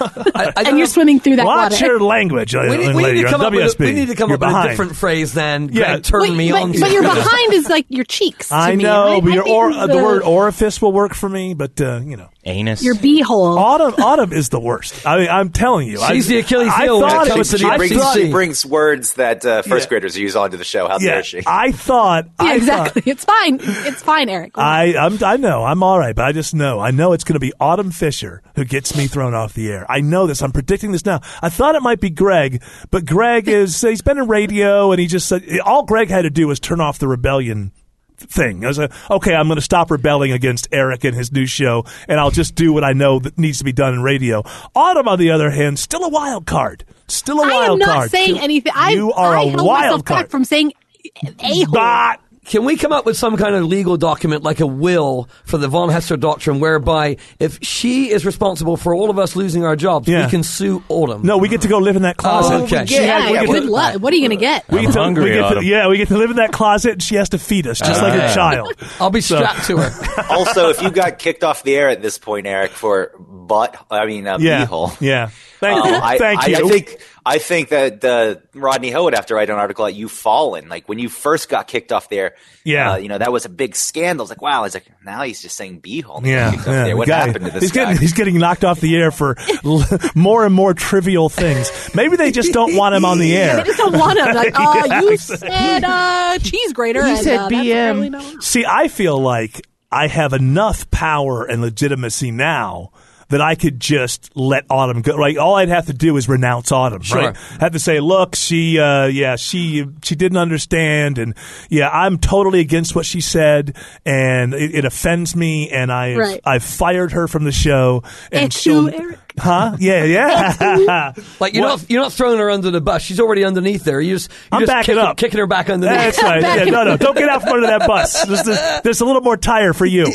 I, I
and you're swimming through that
Watch
water.
your language,
We need,
young
we,
lady.
need to
You're
come
on
up with
W S B.
a, we need to come
You're
up with
behind.
a different phrase than
Yeah.
Greg turned
But-
me
but,
on to.
but your behind is like your cheeks. To
I
me.
know,
I-
but
I
your
think
or,
the,
the word orifice will work for me, but, uh, you know.
Anus.
your beehole.
Autumn, autumn is the worst. I mean, I'm telling you.
She's
I,
the Achilles
I
heel when
thought
it
it
comes
was
to
She
the
I
brings,
thought-
she brings words that uh, first
Yeah.
graders use onto the show. How
yeah,
dare she?
I thought.
Yeah,
I
exactly.
Thought,
It's fine. It's fine, Eric.
I I'm, I know I'm all right, but I just know I know it's going to be Autumn Fisher who gets me thrown off the air. I know this. I'm predicting this now. I thought it might be Greg, but Greg is he's been in radio and he just said all Greg had to do was turn off the rebellion thing. I was like, okay, I'm going to stop rebelling against Eric and his new show, and I'll just do what I know that needs to be done in radio. Autumn, on the other hand, still a wild card. Still a
I
wild
am not
card.
saying anything. I,
You are
I
a
held
wild
myself
card.
back from saying a-hole.
But
Can we come up with some kind of legal document, like a will, for the von Hessler doctrine, whereby if she is responsible for all of us losing our jobs,
Yeah.
we can sue Autumn?
no, we get to go live in that closet.
Oh, okay.
She
Yeah,
had- we
yeah,
get
good
to-
luck. What are you going to get?
We
I'm
get to,
hungry,
we get to,
Autumn.
yeah, we get to live in that closet, and she has to feed us, just like a
Ah.
child.
I'll be
So-
strapped to her.
Also, if you got kicked off the air at this point, Eric, for butt, I mean, uh,
Yeah,
beehole.
yeah. Thank,
Um, I,
thank
I,
you.
I think I think that uh, Rodney Ho would have to write an article at You've Fallen. Like when you first got kicked off there,
Yeah.
uh, you know that was a big scandal. It's like wow, he's like now he's just saying beehole. He
Yeah,
got kicked off
yeah.
there. What
the guy-
happened to this
he's
guy?
getting he's getting knocked off the air for l- more and more trivial things. Maybe they just don't want him on the
Yeah,
air.
they just don't want to. Like, oh,
Yeah,
you
exactly.
said uh, cheese grater.
You
and,
said
uh, that's
B M.
apparently not-
See, I feel like I have enough power and legitimacy now that I could just let Autumn go. Like all I'd have to do is renounce Autumn,
Sure.
right? Have to say, look, she, uh, yeah, she, she didn't understand, and yeah, I'm totally against what she said, and it, it offends me, and I,
Right.
I've fired her from the show, and
It's
she'll,
you, Eric.
huh? Yeah, yeah.
Like you're
What?
not you're not throwing her under the bus. She's already underneath there. You just you're
I'm
just
backing
kicking,
up.
kicking her back underneath.
That's right. Yeah, no, no, don't get out from under that bus. There's, there's, there's a little more tire for you.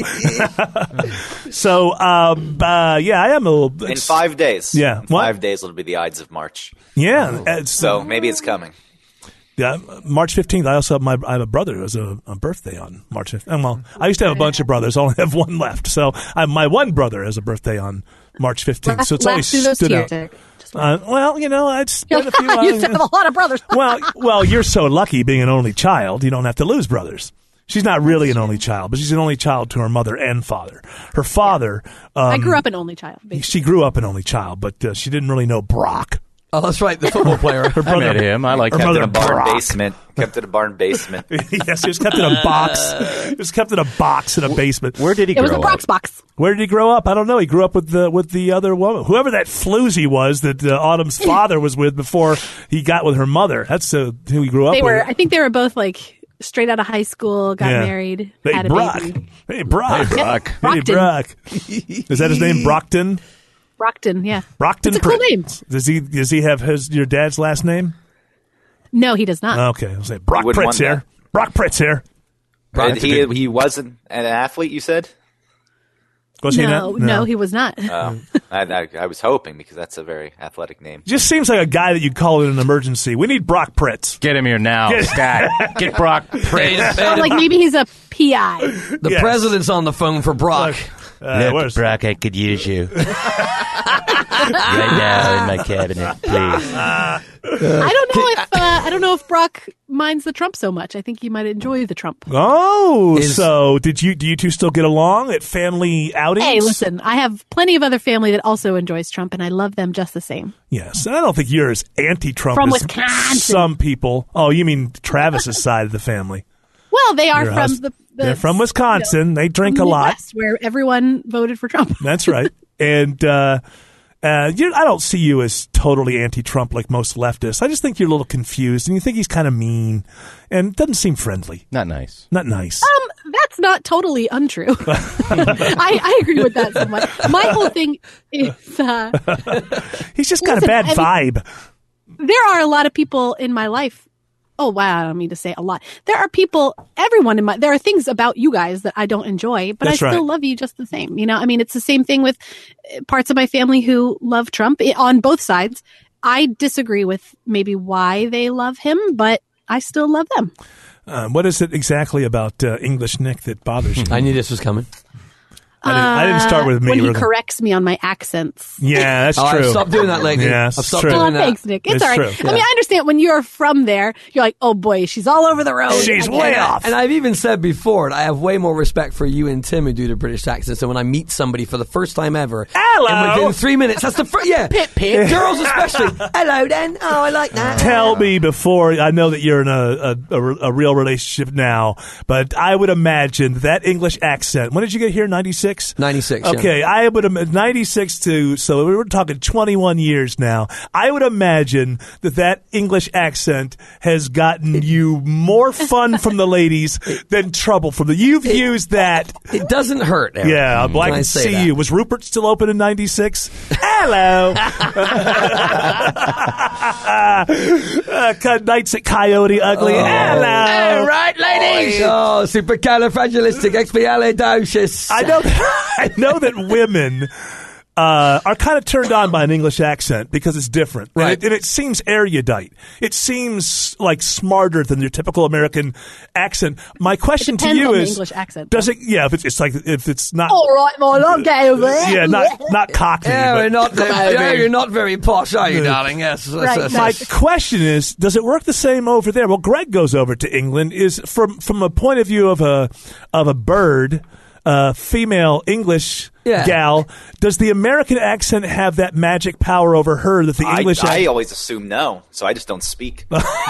So, um, uh, yeah, I am a little.
In five days.
Yeah.
In
What?
five days it'll be the Ides of March.
Yeah, it's,
So maybe it's coming.
yeah. March fifteenth. I also have my I have a brother who has a, a birthday on March fifteenth. Well, I used to have a bunch of brothers. I only have one left. So I, my one brother has a birthday on March fifteenth. So it's
Laugh
always
through those
stood
tears,
out.
Eric.
Uh, well, you know, I'd spent a few.
you used to have a lot of brothers.
well, well, you're so lucky being an only child. You don't have to lose brothers. She's not really an only child, but she's an only child to her mother and father. Her father. Um,
I grew up an only child. Basically.
She grew up an only child, but uh, she didn't really know Brock.
Oh, that's right, the football player.
Her
I
brother,
met him. I like
her
Captain
brother
In a barn
Brock.
basement. Kept in a barn basement.
Yes, he was kept in a box. He was kept in a box in a basement.
Where did he
It was
grow
a Brock's
up?
box.
Where did he grow up? I don't know. He grew up with the with the other woman, whoever that floozy was that uh, Autumn's father was with before he got with her mother. That's uh, who he grew up
They
with.
were. I think they were both like straight out of high school, got
Yeah.
married,
Hey,
had a
Brock.
baby.
Hey, Brock.
Hey, Brock.
Hey,
Brockton.
Brock. Is that his name, Brockton?
Brockton, yeah.
Brockton
It's a cool
Prince.
name.
Does he does he have his your dad's last name?
No, he does not.
Okay, I'll say Brock
wouldn't
Pritz
want
here.
that.
Brock Pritz here.
And he he wasn't an athlete. You said.
Was he
no,
not?
no, he was not.
Oh, I, I, I was hoping because that's a very athletic name.
Just seems like a guy that you'd call in an emergency. We need Brock Pritz.
Get him here now,
Get-
Scott. Get Brock Prince.
Or like maybe he's a P I.
The
Yes.
president's on the phone for Brock.
Uh,
Look,
where's-
Brock, I could use you. Right now in my cabinet, please.
I don't know if uh, I don't know if Brock minds the Trump so much. I think he might enjoy the Trump.
Oh,
Is-
so did you? Do you two still get along at family outings?
Hey, listen, I have plenty of other family that also enjoys Trump, and I love them just the same.
Yes, and I don't think you're as anti-Trump
From
as
Wisconsin.
some people. Oh, you mean Travis's side of the family?
Well, they are
Your
from
hus-
the, the.
They're from Wisconsin. They drink
from
a
the
lot.
Midwest, where everyone voted for Trump.
That's right. And uh, uh, you, I don't see you as totally anti-Trump like most leftists. I just think you're a little confused, and you think he's kind of mean, and doesn't seem friendly.
Not nice.
Not nice.
Um, that's that's not totally untrue. I, I agree with that somewhat. My whole thing is uh,
he's just got
listen,
a bad
I mean,
vibe.
There are a lot of people in my life. Oh, wow. I don't mean to say a lot. There are people, everyone in my, there are things about you guys that I don't enjoy, but
That's
I still
right.
love you just the same. You know, I mean, it's the same thing with parts of my family who love Trump on both sides. I disagree with maybe why they love him, but I still love them.
Uh, what is it exactly about uh, English Nick that bothers you?
I knew this was coming.
I didn't, I didn't start with me.
When he
We're-
corrects me on my accents.
Yeah, that's
Oh, I've
true.
stopped doing that lately.
Yeah,
I've
it's
stopped
true.
doing
Oh,
that.
thanks, Nick. It's,
It's
all right.
true.
I mean, I understand when you're from there, you're like, oh boy, she's all over the road.
She's
I
way
get it.
off.
And I've even said before, that I have way more respect for you and Tim who do the British accent. So when I meet somebody for the first time ever,
Hello.
and within three minutes, that's the first, yeah,
Pip, pip.
girls especially. Hello, then. Oh, I like that.
Tell me before, I know that you're in a, a, a, a real relationship now, but I would imagine that English accent, when did you get here, ninety-six?
ninety-six, yeah.
Okay, I would imagine ninety-six to, so we were talking twenty-one years now. I would imagine that that English accent has gotten you more fun from the ladies than trouble from the, you've used that.
It doesn't hurt, Eric.
Yeah, well, I
Can
can
I say
see
that?
you. Was Rupert still open in ninety-six? Hello. uh, Nights at Coyote Ugly.
Oh.
Hello.
All right, ladies. Oh, supercalifragilisticexpialidocious.
I know that, I know that women uh, are kind of turned on by an English accent because it's different. And
Right.
it, and it seems erudite. It seems like smarter than your typical American accent. My question
It
to
depends
you
on the
is,
English accent,
does it, yeah, if it's, it's like, if it's not,
All right, my love, get over there.
yeah, not, not cockney.
Yeah,
but-
we're not. Yeah, you're not very posh, are you, darling? Yes.
Right,
yes,
My
yes.
question is, does it work the same over there? Well, Greg goes over to England. Is from from a point of view of a of a bird, uh, female English
Yeah.
gal. Does the American accent have that magic power over her that the
I,
English?
I
ac-
always assume no, so I just don't speak.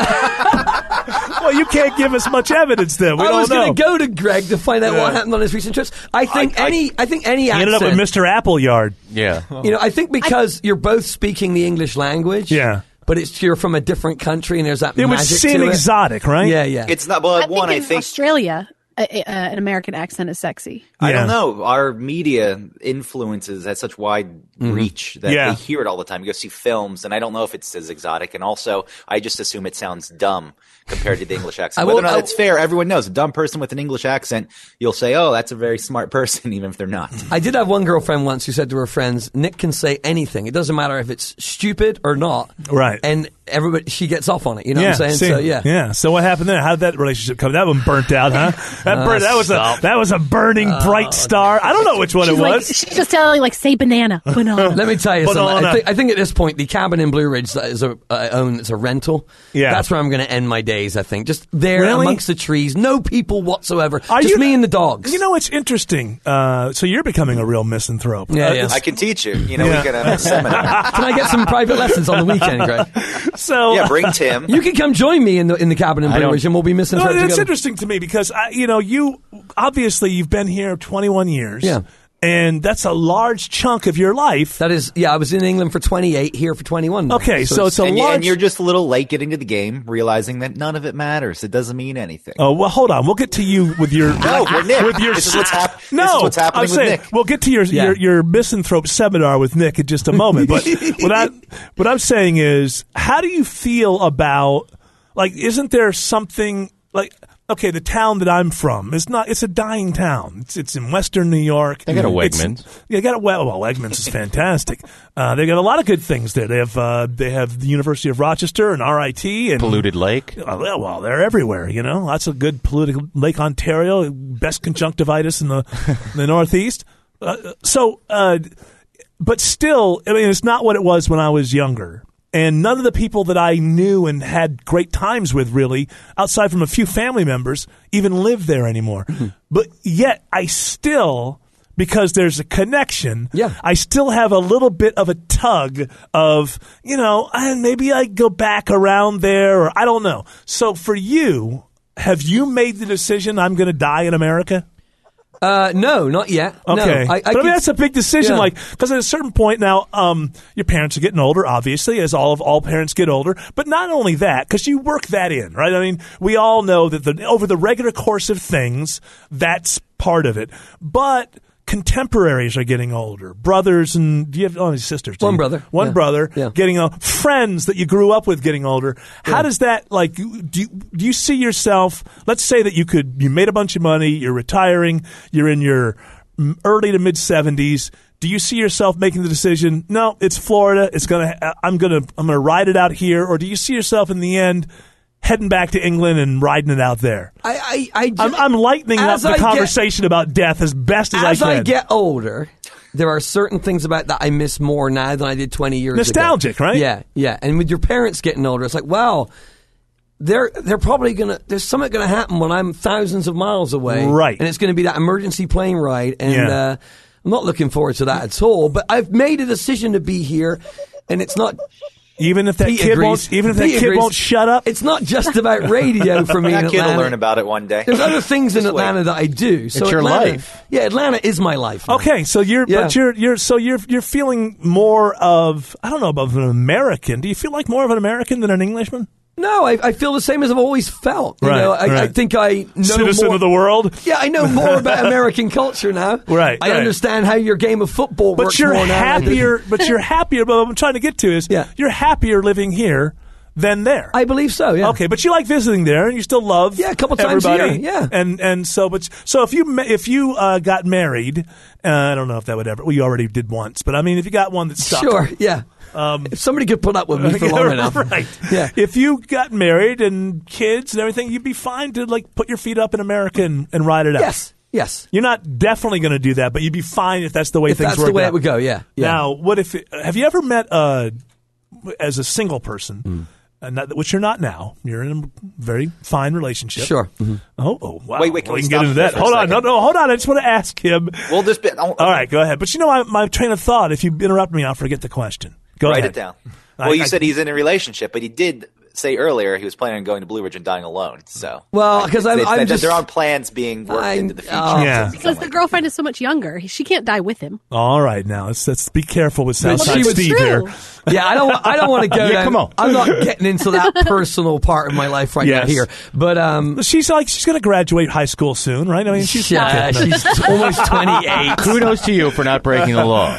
well, you can't give us much evidence then. We
I
don't
was
know.
going to go to Greg to find out
Yeah.
what happened on his recent trips. I think
I- I-
any. I think any
He
accent.
ended up with Mister Appleyard.
Yeah.
You know, I think because you're both speaking the English language.
Yeah.
But it's you're from a different country, and there's that
It would
magic
seem
to it.
exotic, right?
Yeah, yeah.
It's not. Well,
I
one,
think
I
in
think
Australia, a, a, an American accent is sexy.
I don't
Yeah.
know. Our media influences has such wide reach that
Yeah.
they hear it all the time. You go see films, and I don't know if it's as exotic. And also, I just assume it sounds dumb compared to the English accent.
I
Whether or
will-
not
I-
it's fair, everyone knows. A dumb person with an English accent, you'll say, oh, that's a very smart person, even if they're not.
I did have one girlfriend once who said to her friends, "Nick can say anything. It doesn't matter if it's stupid or not."
Right.
And everybody, she gets off on it. You know
yeah,
what I'm saying?
see,
So yeah.
yeah. So what happened there? How did that relationship come? That one burnt out, huh? That
Uh,
burnt, that was a that was a burning bright star. I don't know which one
She's
it
like,
was.
she's just telling like, say banana, banana.
Let me tell you something.
Banana.
I think, I think at this point, the cabin in Blue Ridge that is a, I own, it's a rental.
Yeah.
That's where I'm going to end my days, I think. Just there
Really?
amongst the trees, no people whatsoever.
Are
just
you-
me and the dogs.
You know, it's interesting. Uh, so you're becoming a real misanthrope.
Yeah,
Uh,
yeah.
I can teach you. You know,
Yeah.
we can have a seminar.
Can I get some private lessons on the weekend, Greg?
So
Yeah, bring Tim.
You can come join me in the in the cabin in
I
Blue
don't-
Ridge, and we'll be missing
no,
thread
it's
together.
interesting to me because I, you know, you obviously you've been here twenty-one years.
Yeah.
And that's a large chunk of your life.
That is, yeah. I was in England for twenty-eight, here for twenty-one. now.
Okay, so it's a
and, you,
large.
and you're just a little late getting to the game, realizing that none of it matters. It doesn't mean anything.
Oh well, hold on. We'll get to you with your
No, we're Nick.
with your
This is what's hap-
no.
this is what's happening
I'm
with
saying,
Nick.
We'll get to your
Yeah.
your, your misanthrope seminar with Nick in just a moment. But what I what I'm saying is, how do you feel about like? Isn't there something like? Okay, the town that I'm from is not. It's a dying town. It's it's in Western New York.
They got a
It's-
Wegmans.
Yeah, they got a well. Well, Wegmans is fantastic. Uh, they got a lot of good things there. They have uh, they have the University of Rochester and R I T and
Polluted lake.
Oh, well, well, they're everywhere, you know. Lots of good polluted Lake Ontario, best conjunctivitis in the in the Northeast. Uh, so, uh, but still, I mean, it's not what it was when I was younger. And none of the people that I knew and had great times with, really, outside from a few family members, even live there anymore. But yet, I still, because there's a connection,
Yeah.
I still have a little bit of a tug of, you know, and maybe I go back around there, or I don't know. So for you, have you made the decision I'm going to die in America?
Uh, no, not yet.
Okay,
no, I, I
but I
could-
mean that's a big decision.
Yeah.
Like, because at a certain point now, um, your parents are getting older, obviously, as all of all parents get older. But not only that, because you work that in, right? I mean, we all know that the over the regular course of things, that's part of it. But contemporaries are getting older. Brothers and do you have oh, sisters? do
One
you?
brother.
One
Yeah.
brother
Yeah.
getting old. Friends that you grew up with getting older. How
Yeah.
does that like? Do you, do you see yourself? Let's say that you could you made a bunch of money. You're retiring. You're in your mm, early to mid seventies. Do you see yourself making the decision? No, it's Florida. It's gonna. I'm gonna. I'm gonna ride it out here. Or do you see yourself in the end heading back to England and riding it out there?
I, I, I
I'm, I'm lightening up
as
the
I get-
conversation about death as best as,
As
I
I
can.
get older, there are certain things about that I miss more now than I did twenty years ago.
Nostalgic, right?
Yeah, yeah. And with your parents getting older, it's like, wow, they're they're probably gonna. There's something gonna happen when I'm thousands of miles away,
Right.
And it's gonna be that emergency plane ride, and
Yeah.
uh, I'm not looking forward to that at all. But I've made a decision to be here, and it's not.
Even if that
Pete
kid
agrees.
won't, even if that
Pete
kid
agrees.
won't shut up.
It's not just about radio for me.
That
in
kid will
Atlanta.
learn about it one day.
There's other things in
Just wait.
Atlanta that I do. So
It's your
Atlanta,
life.
Yeah, Atlanta is my life. now.
Okay, so you're,
Yeah.
but you're, you're, so you're, you're feeling more of, I don't know, of an American. Do you feel like more of an American than an Englishman?
No, I, I feel the same as I've always felt. You
Right,
know, I, I
right.
think I know
Citizen
more,
of the world.
Yeah, I know more about American culture now.
Right,
I
right.
understand how your game of football
But
works
you're
more now. than I did.
happier, but you're happier, but what I'm trying to get to is,
Yeah.
you're happier living here than there.
I believe so. Yeah.
Okay, but you like visiting there, and you still love
Yeah, a couple times a
everybody.
year, yeah.
and and so but so if you ma- if you uh, got married, uh, I don't know if that would ever. Well, you already did once, but I mean, if you got one that stuck,
Sure. Yeah.
Um,
if somebody could put up with me for long enough,
right?
Yeah.
If you got married and kids and everything, you'd be fine to like put your feet up in America and, and ride it out.
Yes. Yes.
You're not definitely going to do that, but you'd be fine if that's the way
If
things
that's
work
the way
out.
it would go. Yeah. Yeah.
Now, what if? Have you ever met uh, as a single person?
Mm.
Uh, not, which you're not now. You're in a very fine relationship.
Sure. Mm-hmm.
Oh, oh, wow.
Wait, wait, can
we
we
can
stop
get into
there
that.
for a
Hold on, no,
second?
no, hold on. I just want to ask him.
We'll just be, oh,
All right, go ahead. But you know, I, my train of thought. If you interrupt me, I'll forget the question. Go
write
ahead.
it down.
I-
Well, you
I-
said he's in a relationship, but he did say earlier he was planning on going to Blue Ridge and dying alone. So,
Well,
Like,
'cause I'm-
it's-
I'm
that-
just-
there are plans being worked
I'm-
into the future.
oh.
Yeah.
Because the girlfriend is so much younger. She can't die with him.
All right, now let's, let's be careful with
Well,
Southside
she was
Steve
true.
here.
Yeah, I don't. I don't want to go.
Yeah,
down,
come on.
I'm not getting into that personal part of my life right
Yes.
now here. But um,
She's like she's going to graduate high school soon, right? I mean, she's
yeah, she's almost twenty-eight.
Kudos to you for not breaking the law.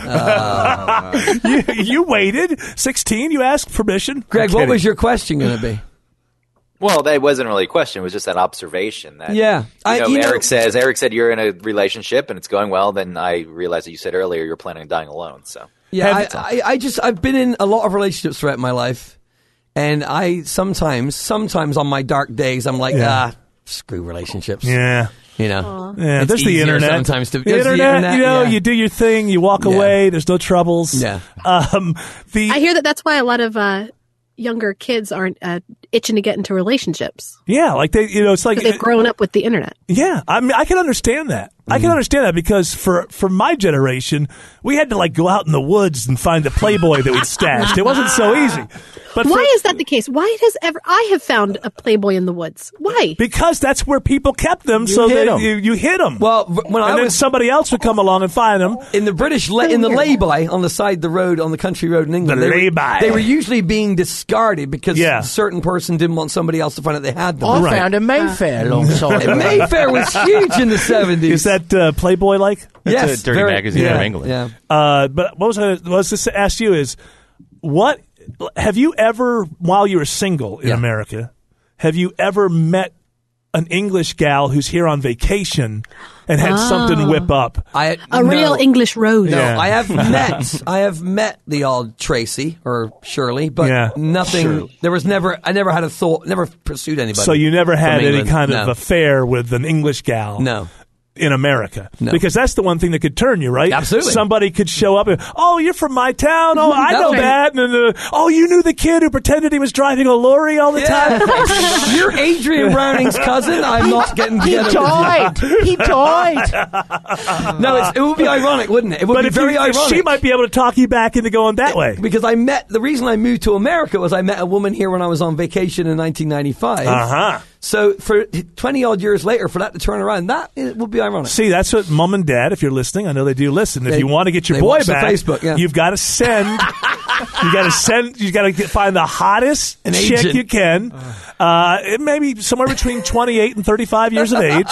you, you waited sixteen. You asked permission.
Greg,
I'm
what
kidding.
was your question going to be?
Well, that wasn't really a question. It was just an observation. That,
Yeah.
You
I-
know,
you know-
Eric says, Eric said you're in a relationship and it's going well. Then I realized that you said earlier you're planning on dying alone. So
Yeah, I,
Have-
I, I just I've been in a lot of relationships throughout my life, and I sometimes, sometimes on my dark days, I'm like,
Yeah.
ah, screw relationships.
Yeah.
You know,
Yeah,
It's
there's the
easier
internet.
sometimes to-
the
there's the
internet,
internet,
you know,
yeah.
you do your thing, you walk
Yeah.
away. There's no troubles.
Yeah.
Um, the
I hear that that's why a lot of uh, younger kids aren't uh, itching to get into relationships
yeah, like they, you know, it's like
because they've grown up with the internet.
yeah. I mean, I can understand that. I can understand that because for for my generation, we had to like go out in the woods and find the Playboy that we'd stashed. It wasn't so easy. But
Why
for,
is that the case? Why has ever I have found a Playboy in the woods? Why?
because that's where people kept them, so
hit
that
'em.
you, you hit them.
Well, when I
and then
was
somebody else would come along and find them.
in the British, la- in the lay-by on the side of the road, on the country road in England,
The
they,
lay-by.
were, they were usually being discarded because
Yeah.
a certain person didn't want somebody else to find out they had them.
I
Right.
found a Mayfair alongside.
And Mayfair was huge in the seventies.
Is that uh, Playboy like?
yes,
It's a dirty
very-
magazine
yeah,
from England.
Yeah.
Uh, but what was I, what was this to ask you is what have you ever while you were single in
Yeah.
America have you ever met an English gal who's here on vacation and had something whip up?
I,
A
no,
real English rose.
No,
Yeah.
I have met I have met the odd Tracy or Shirley, but
Yeah.
nothing.
Shirley.
There was never. I never had a thought. Never pursued anybody.
So you never had
from
any
England.
kind
No.
of affair with an English gal?
No.
In America,
No.
because that's the one thing that could turn you, right?
Absolutely.
Somebody could show up and, oh, you're from my town. Oh, I
That's
know
right.
that. And, uh, oh, you knew the kid who pretended he was driving a lorry all the time.
Yeah. You're Adrian Browning's cousin. I'm not getting
He
together
died. He died.
with you. No, it's, it would be ironic, wouldn't it? It would
But
be
if,
very
you, if
ironic.
she might be able to talk you back into going that way.
Because I met the reason I moved to America was I met a woman here when I was on vacation in nineteen ninety-five.
Uh huh.
So for twenty odd years later, for that to turn around, that it would be ironic.
See, that's what mom and dad, if you're listening, I know they do listen. If
They-
you want to get your
they
boy
watch the
back,
Facebook, yeah.
you've got to send. you got to send. You got to find the hottest
An
chick
agent.
you can. Uh, it may be somewhere between twenty-eight and thirty-five years of age,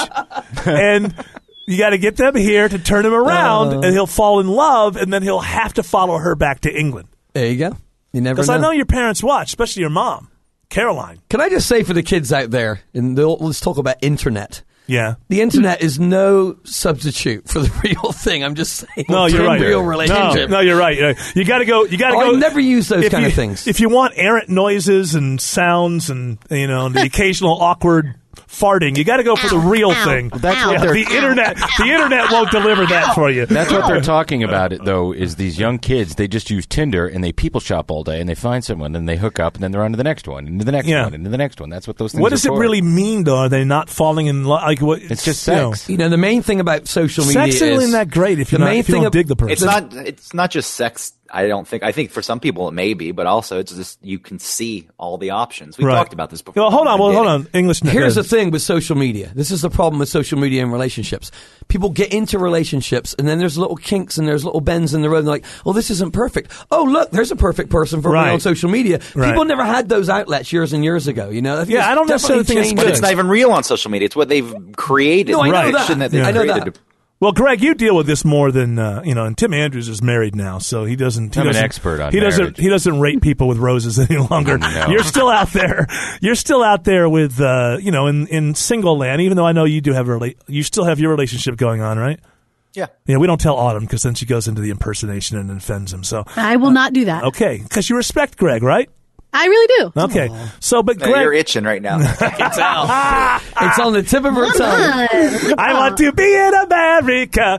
and you got to get them here to turn him around,
Uh.
and he'll fall in love, and then he'll have to follow her back to England.
There you go. You never
Because
know.
I know your parents watch, especially your mom, Caroline.
Can I just say for the kids out there, and they'll- let's talk about internet.
Yeah.
The internet is no substitute for the real thing. I'm just saying.
No,
for
you're
a
right.
Real
No,
relationship.
no, you're right. Uh, You got to go. You got to
Oh,
go.
I've never used those
if
kind
you-
of things.
If you want errant noises and sounds and you know the occasional awkward farting, you got to go for the real
ow,
thing.
That's
Yeah,
what they're-
the internet. The internet won't deliver that for you.
That's what they're talking about. It though is these young kids. They just use Tinder and they people shop all day and they find someone and they hook up and then they're on to the next one and to the next
Yeah.
one and to the next one. That's what those things.
What
are
does it
for.
really mean, though? Are they not falling in love? Like what?
It's just
you know,
sex.
You know, the main thing about social media
Sex
is
isn't that great if
the
you're not
main
if you
thing
don't
ab-
dig the person.
It's not. It's not just sex. I don't think. I think for some people it may be, but also it's just you can see all the options. We
Right.
talked about this before.
Well, hold on. Well, hold
Dating.
on. English.
Here's
uh,
the thing with social media. This is the problem with social media and relationships. People get into relationships, and then there's little kinks and there's little bends in the road. And they're like, "Oh, this isn't perfect. Oh, look, there's a perfect person for me
Right.
on social media."
Right.
People never had those outlets years and years ago. You know?
Yeah, I don't necessarily think it's
changed
But
good.
it's not even real on social media. It's what they've created.
No, I know
Right.
that.
Fiction that they've
I know
created.
that.
Well, Greg, you deal with this more than uh, you know. And Tim Andrews is married now, so he doesn't. He
I'm an
doesn't,
expert on
he doesn't.
marriage.
He doesn't rate people with roses any longer.
No.
You're still out there. You're still out there with uh, you know in, in single land. Even though I know you do have a rela- you still have your relationship going on, right?
Yeah.
Yeah. We don't tell Autumn because then she goes into the impersonation and offends him. So
I will not do that.
okay, because you respect Greg, right?
I really do.
Okay. So, but
No,
Greg,
you're itching right now. I can tell.
It's on the tip of her tongue.
I want to be in America.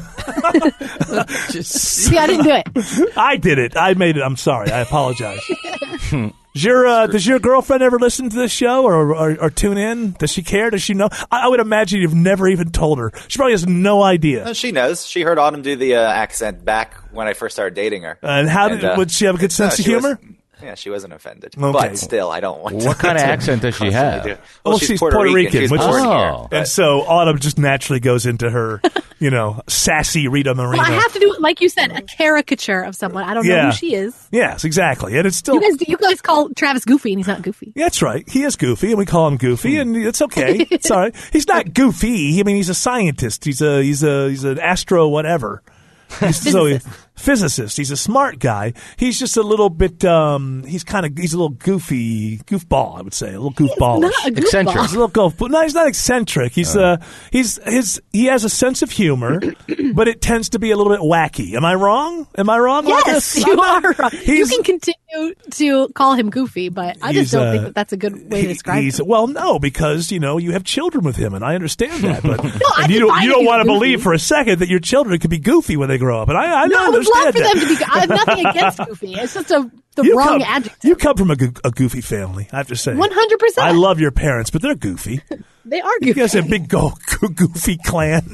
See, I didn't do it.
I did it. I made it. I'm sorry. I apologize. Does your uh, does your girlfriend ever listen to this show or, or or tune in? Does she care? Does she know? I, I would imagine you've never even told her. She probably has no idea.
No, she knows. She heard Autumn do the uh, accent back when I first started dating her.
And how did
uh,
would she have a good sense
no,
of
she was-
humor?
yeah, she wasn't offended.
Okay.
But still, I don't want to.
What kind of accent does she have?
constantly do-
Well,
Well,
she's Puerto Rican,
She's
which is-
born
Oh.
here.
And
but-
so Autumn just naturally goes into her, you know, sassy Rita Moreno.
Well, I have to do, like you said, a caricature of someone. I don't know
Yeah.
who she is.
Yes, exactly. And it's still.
You guys, you guys call Travis goofy, and he's not goofy.
That's right. He is goofy, and we call him goofy, and it's okay. It's all right. He's not goofy. I mean, he's a scientist. He's a he's a he's an astro whatever. He's, so he, physicist. He's a smart guy. He's just a little bit. Um, he's kind of. He's a little goofy, goofball. I would say a little goofball.
Not a goofball.
Eccentric.
He's a little golf. No, he's not eccentric. He's uh, he's his. He has a sense of humor, but it tends to be a little bit wacky. Am I wrong? Am I wrong? about
Yes,
this?
you are wrong. You
He's-
can continue to call him goofy, but I
He's,
just don't
uh,
think that that's a good way to
He-
describe
he's,
him.
well, no, because you know you have children with him, and I understand that. But
I
and you
can
don't
buy
you
that
don't
he's
want to
goofy.
believe for a second that your children could be goofy when they grow up, and I, I
No, I would
understand
love for
that.
them to be. I have nothing against goofy. It's just a the
you
wrong
come,
adjective.
You come from a, goo- a goofy family, I have to say.
One hundred
I
percent.
love your parents, but they're goofy.
They are
You
goofy.
guys have a big go- go- goofy clan,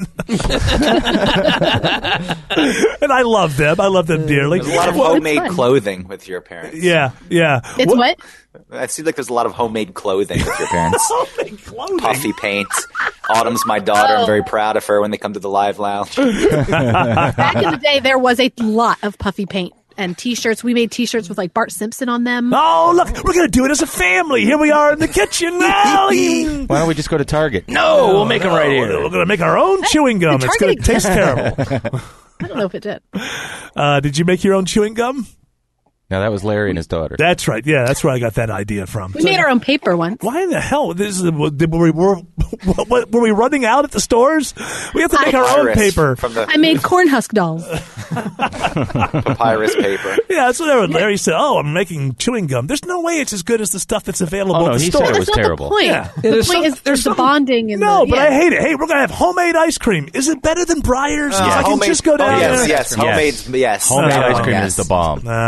and I love them. I love them dearly.
There's a lot of
Well, it's
homemade
fun.
clothing with your parents.
Yeah, yeah.
It's what?
I see like there's a lot of homemade clothing with your parents.
Homemade clothing.
Puffy paint. Autumn's my daughter. I'm very proud of her when they come to the live lounge.
Back in the day, there was a lot of puffy paint and T-shirts. We made T-shirts with like Bart Simpson on them.
Oh, look, we're going to do it as a family. Here we are in the kitchen now.
Why don't we just go to Target? No, we'll make them right here.
We're going to make our own chewing gum.
the
It's going to
Target-
taste terrible.
I don't know if it did.
Uh, did you make your own chewing gum?
No, that was Larry and his daughter.
That's right. Yeah, that's where I got that idea from.
We made our own paper once.
Why in the hell? This is, did, were, we, were, what, were we running out at the stores? We have to make our own
Papyrus
paper.
from the
I made corn husk dolls.
papyrus paper.
Yeah, that's what Larry said. Oh, I'm making chewing gum. There's no way it's as good as the stuff that's available
Oh, no,
at the
he
store.
said it was
That's not
terrible.
the point.
Yeah.
The
There's
point
some-
is
there's
the
some-
bonding and
No,
the,
but
yeah.
I hate it. Hey, we're going to have homemade ice cream. Is it better than Breyer's? 'Cause I can
homemade-
just go down
oh, yes,
there.
yes, homemade, yes.
Homemade
Oh,
ice cream
yes.
is the bomb.
All right. I,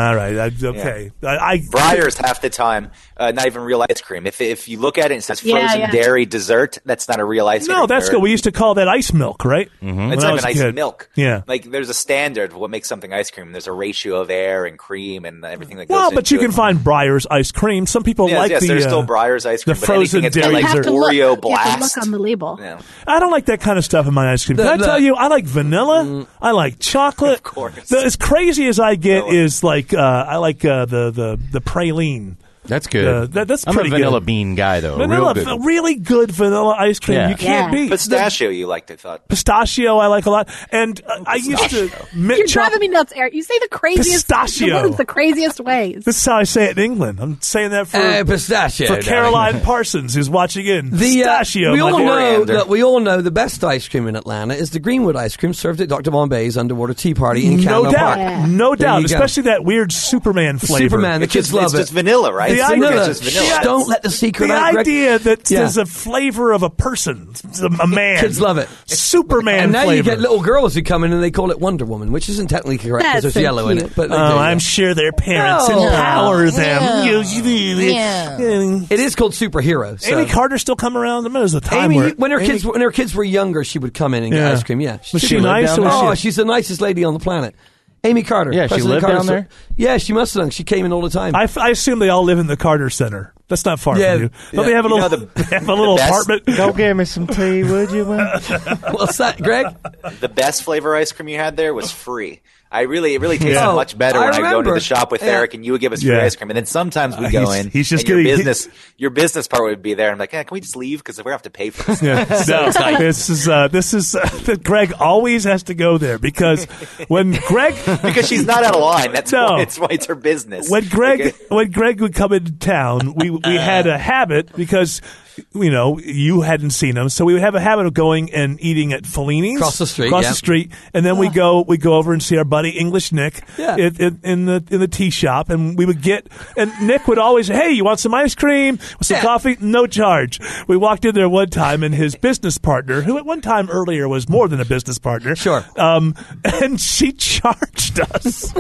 I, okay. I, I
Breyer's half the time uh, not even real ice cream. If if you look at it and it says frozen
Yeah, yeah.
dairy dessert, that's not a real ice cream.
No, that's
Or-
good. We used to call that ice milk, right? Mm-hmm.
It's
When I
not
was
even
a
ice
kid.
milk.
Yeah.
Like there's a standard of what makes something ice cream. There's a ratio of air and cream and everything that goes
Well,
into
but you
it.
can find Breyer's ice cream. Some people
Yes,
like
yes,
the
there's
uh,
still Breyer's ice cream,
the
but
frozen
anything that's got,
dairy
like,
You have to
dessert.
look,
Oreo
you have to
blast.
look on the label.
Yeah.
I don't like that kind of stuff in my ice cream. Can
The-
I tell
the-
you? I like vanilla. I like chocolate.
Of course.
The, as crazy as I get
Vanilla.
is like uh, I like uh, the the the praline.
That's good.
Uh, that, that's
I'm
pretty
a vanilla
good.
bean guy, though.
Vanilla,
Real good.
v- really good vanilla ice cream.
Yeah.
You can't
Yeah.
beat.
Pistachio, you liked, I thought.
Pistachio, I like a lot. And uh, I used to mint
You're
chocolate.
driving me nuts, Eric. You say the craziest
Pistachio.
words, the craziest ways.
This is how I say it in England. I'm saying that for
Uh, pistachio.
for
darling.
Caroline Parsons, who's watching in.
The, uh,
Pistachio.
we
my
all
dear.
know
Coriander.
that we all know the best ice cream in Atlanta is the Greenwood ice cream served at Doctor Bombay's Underwater Tea Party in
No
Candler
doubt,
Park.
Yeah.
no
There
doubt.
you go.
Especially that weird Superman flavor.
Superman, the
It's
kids
just,
love
it's
it.
just vanilla, right?
The
It's
idea-
vanilla. It's just vanilla.
Yeah.
Don't let the secret
The
out, Greg.
idea that
Yeah.
there's a flavor of a person, a man.
Kids love it.
Superman
And now
flavor.
you get little girls who come in and they call it Wonder Woman, which isn't technically correct because
That's
there's
so
yellow in
cute.
it. But they
Oh,
do,
I'm
yeah.
sure their parents
No.
empower them.
Yeah.
You- you-
Yeah.
It is called superhero. So.
Amy Carter still come around. I mean, there's a time
Amy,
where
when her
Amy-
kids when her kids were younger, she would come in and get
Yeah.
ice cream. Yeah,
Was
She'd
she
be-
nice or was
Oh,
she-
she's the nicest lady on the planet. Amy Carter.
Yeah, she
President
lived
Carter.
down there?
Yeah, she must have done. She came in all the time.
I, f- I assume they all live in the Carter Center. That's not far
Yeah,
from you. Don't
yeah.
they have a
You
little?
know the-
they have a little
the best-
apartment.
Go give me some tea, would you? Will?
What's that, Greg?
The best flavor ice cream you had there was free. I really, it really tasted
Yeah.
much better
I
when I go into
remember.
the shop with
Yeah.
Eric and you would give us free
Yeah.
ice cream. And then sometimes we'd
Uh,
go
he's-
in
he's just
and your
getting- he-
business, your business part would be there. I'm like, eh, can we just leave? Because we have to pay for this.
Yeah. No, this is uh, this is uh, that Greg always has to go there because when Greg
Because she's not out of line. That's
No.
why it's why it's her business.
when Greg
Okay?
when Greg would come into town, we we had a habit because you know you hadn't seen him, so we would have a habit of going and eating at Fellini's
Across the street,
across
yeah.
the street, and then we go we go over and see our buddy English Nick
Yeah.
in, in, in the in the tea shop, and we would get and Nick would always say, "Hey, you want some ice cream? Some
Yeah.
coffee? No charge." We walked in there one time, and his business partner, who at one time earlier was more than a business partner,
Sure.
um, and she charged us.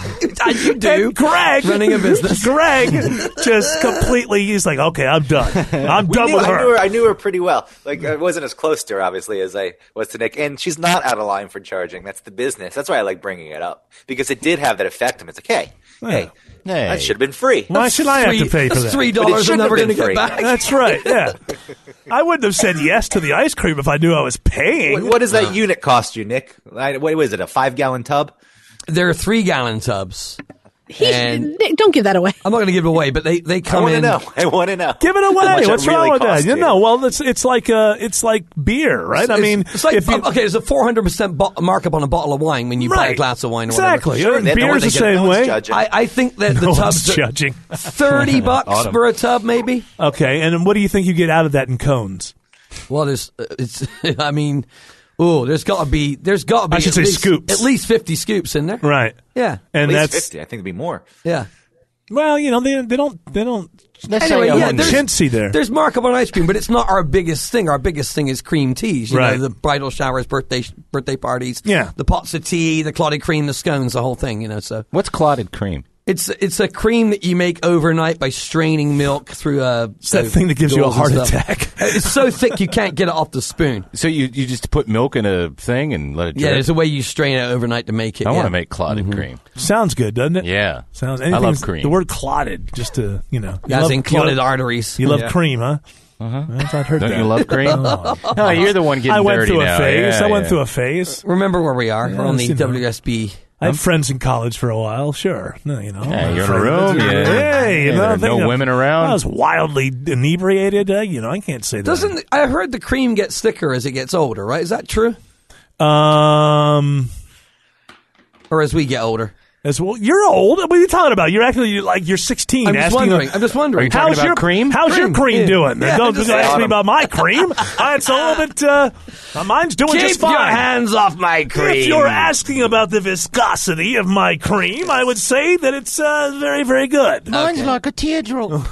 As you do.
And Greg,
Running a business.
Greg just completely, he's like, okay, I'm done. I'm
We
done
knew,
with
I knew
her.
her. I knew her pretty well. Like I wasn't as close to her, obviously, as I was to Nick. And she's not out of line for charging. That's the business. That's why I like bringing it up because it did have that effect. And it's like, hey, hey,
Hey.
that should have been free.
Why should I have to pay for
That's
that?
three
But it
dollars I'm
shouldn't
never
have
going to
been
get
free.
back.
That's right, yeah. I wouldn't have said yes to the ice cream if I knew I was paying.
What, what does that unit cost you, Nick? I, what was it? A five gallon tub?
There are three gallon tubs.
He,
And-
Nick, don't give that away.
I'm not going to give it away, but they, they
I
come
want to
in.
know. I want to know.
Give it
How
away.
much it
What's
really
wrong with that?
cost
You
you.
know, well, it's it's like uh, it's like beer, right? I
It's-
mean,
it's like
if you,
okay, there's a four hundred percent bo- markup on a bottle of wine when you buy a
Right.
glass of wine. Or
Exactly.
whatever.
Sure,
They- no
beer's
one-
the
they get-
same
no one's
way.
judging.
I, I think that the
No
tubs
one's
are
judging.
thirty bucks
Autumn.
for a tub, maybe.
Okay, and then what do you think you get out of that in cones?
Well, there's uh, it's. I mean, oh, there's got to be there's got to be
I should
at
say
least,
scoops.
at least fifty scoops in there.
Right.
Yeah,
And
At least
that's
fifty. I think it'd be more.
yeah.
well, you know, they they don't they don't
Let's
Anyway,
say a
yeah,
hundred.
there's,
chintzy there.
there's markup on ice cream, but it's not our biggest thing. Our biggest thing is cream teas. You
Right.
know, the bridal showers, birthday birthday parties.
Yeah.
The pots of tea, the clotted cream, the scones, the whole thing. You know, so
What's clotted cream?
it's it's a cream that you make overnight by straining milk through a.
It's that thing that gives you a
doors and
heart
stuff.
attack.
It's so thick you can't get it off the spoon.
So you, you just put milk in a thing and let it drip?
Yeah, there's a way you strain it overnight to make it.
I
yeah.
want to make clotted cream.
Sounds good, doesn't it?
Yeah.
Sounds.
I
Anything,
love cream.
The word clotted, just to you know. you
As
love-
in
you
clotted
love-
arteries.
You love
Yeah.
cream, huh? Uh-huh. I've heard
Don't
that.
you love cream?
Oh.
No, you're the one getting
I went
dirty
through a
now.
phase.
Yeah,
I went
yeah.
through a phase.
Remember where we are?
Yeah,
We're on the
you know.
W S B.
I had friends in college for a while. Sure, no, you know.
Yeah, you're in a
Friends-
room. Yeah.
Hey, you
Yeah,
know,
there are
thing
no
of-
women around.
I was wildly inebriated. Uh, you know, I can't say that.
Doesn't I heard the cream gets thicker as it gets older? Right? Is that true?
Um.
Or as we get older?
As well, you're old. What are you talking about? You're actually you're like you're sixteen.
I'm just
asking
wondering.
them,
I'm just wondering.
Are you talking
how's
about
your
cream?
How's
Cream,
your cream
yeah.
doing?
Yeah,
don't
just
don't ask me
autumn.
about my cream. Uh, it's a little bit. Uh, uh, mine's doing
Keep
just fine.
your hands off my cream.
If you're asking about the viscosity of my cream, I would say that it's uh, very, very good.
Mine's like a teardrop.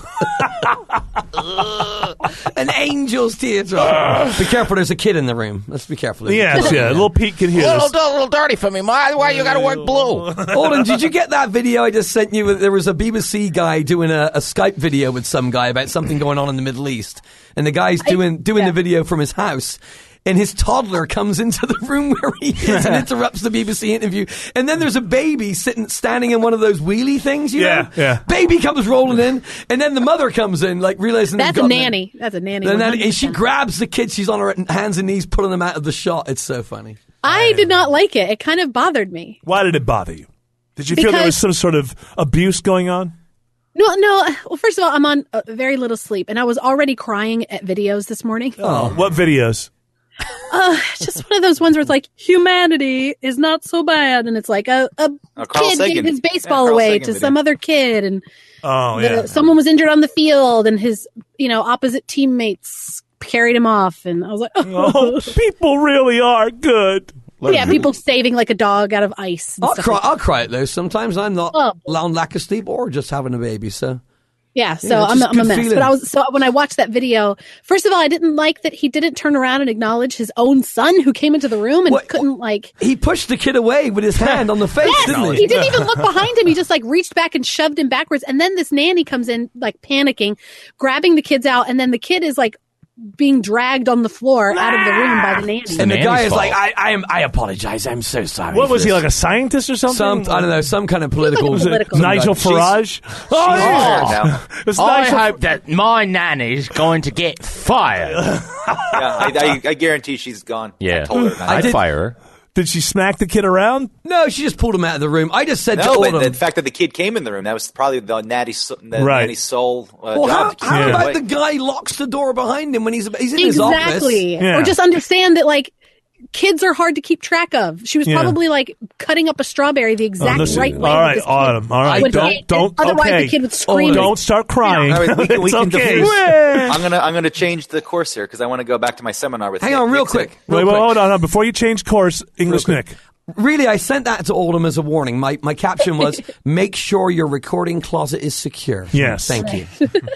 An angel's teardrop. Be careful, there's a kid in the room. Let's be careful. There's a
Yes,
kid.
yeah. Little Pete can
A
hear
little,
this.
a little dirty for me. Why, why you got to work blue?
All Alan, did you get that video I just sent you? There was a B B C guy doing a, a Skype video with some guy about something going on in the Middle East, and the guy's doing doing
yeah.
the video from his house. And his toddler comes into the room where he is and interrupts the B B C interview. And then there's a baby sitting, standing in one of those wheelie things, you
Yeah,
know?
yeah.
Baby comes rolling in, and then the mother comes in, like realizing
That's
they've
a
got them.
nanny. That's a nanny.
The nanny. And
one hundred
she
percent.
grabs the kid. She's on her hands and knees, pulling them out of the shot. It's so funny.
I did not like it. It kind of bothered me.
Why did it bother you? Did you feel there was
Because-
some sort of abuse going on?
No, no. Well, first of all, I'm on uh, very little sleep, and I was already crying at videos this morning.
Oh, what videos?
Uh, just one of those ones where it's like, humanity is not so bad. And it's like a, a
Oh, Carl
kid
Sagan.
gave his baseball
Yeah, Carl
away
Sagan
to
video.
some other kid. And
Oh,
the-
yeah.
someone was injured on the field, and his, you know, opposite teammates carried him off. And I was like, oh,
Oh, people really are good.
yeah, people saving like a dog out of ice. And
I'll
stuff
cry.
like that.
I'll cry at those. Sometimes I'm not
Oh.
on lack of sleep or just having a baby. So
Yeah, so
Yeah, it's
I'm,
just
I'm a
good
mess.
feeling.
But I was so when I watched that video, first of all, I didn't like that he didn't turn around and acknowledge his own son who came into the room and
What-
couldn't like.
he pushed the kid away with his hand on the face,
Yes,
didn't
he didn't even look behind him. He just like reached back and shoved him backwards. And then this nanny comes in like panicking, grabbing the kids out, and then the kid is like being dragged on the floor out of the room by the nanny.
And the
nanny's
guy is
fault.
like, I, I am. I apologize. I'm so sorry.
What
for
was he,
this."
like a scientist or something?
Some, I don't know, some kind of political.
Was it Political.
Nigel Farage? Oh,
She's
yeah.
fired now.
It's
I
Nigel
hope that my nanny's going to get fired.
Yeah, I, I, I guarantee she's gone.
Yeah,
I told her.
I'd
did-
fire her.
Did she smack the kid around?
No, she just pulled him out of the room. I just said to
No,
all
but
of
the
them.
fact that the kid came in the room, that was probably the natty, so- the
Right.
nanny soul uh,
Well, how,
job. to keep
how
him
about
away.
the guy locks the door behind him when he's he's in his office?
Exactly.
Yeah.
Or just understand that like kids are hard to keep track of. She was
Yeah.
probably like cutting up a strawberry the
Oh,
exact
listen,
right way.
all
with
right,
this kid
Autumn. All right,
would
don't,
hit,
don't.
and otherwise
okay.
the kid would scream.
Don't start crying.
All right, we can, we
It's
can
okay.
diffuse.
Wait,
I'm gonna I'm gonna change the course here because I want to go back to my seminar with.
Hang
Nick
on, real
Nixon.
quick. Real
wait,
quick.
hold on, hold on. Before you change course, English
Real
Nick.
quick. Really, I sent that to all of them as a warning. My my caption was, make sure your recording closet is secure.
Yes.
Thank you.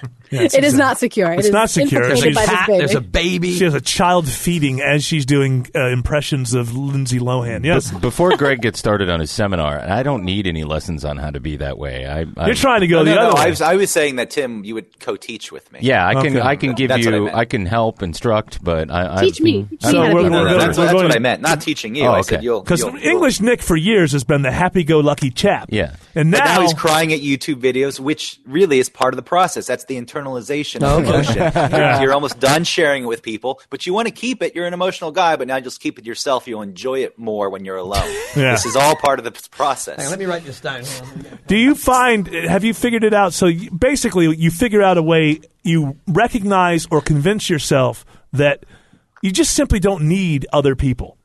It is not secure.
It's
it is
not secure.
There's
infiltrated
a
by this
cat,
baby.
there's a baby.
She has a child feeding as she's doing uh, impressions of Lindsay Lohan. Yes.
Be- Before Greg gets started on his seminar, and I don't need any lessons on how to be that way. I, I
You're trying to go
No,
the
no,
other
no,
way.
I was I was saying that Tim, you would co-teach with me.
Yeah, I can
Okay.
I can give
That's what I
you
meant.
I can help instruct, but I
Teach
I,
me.
mm,
Teach me
So
how to
we're-
be
we're
a
going-
That's,
we're
that's
going-
what I meant. Not teaching you.
Oh,
I
okay.
said you'll
Because
you'll-
English Nick for years has been the happy-go-lucky chap.
Yeah.
And
But
now,
now he's crying at YouTube videos, which really is part of the process. That's the internalization of emotion.
Yeah.
You're almost done sharing it with people, but you want to keep it. You're an emotional guy, but now just keep it yourself. You'll enjoy it more when you're alone.
Yeah.
This is all part of the p- process.
Hang on, let me write this down. Hold on.
do you find, have you figured it out? So you, basically, you figure out a way, you recognize or convince yourself that you just simply don't need other people.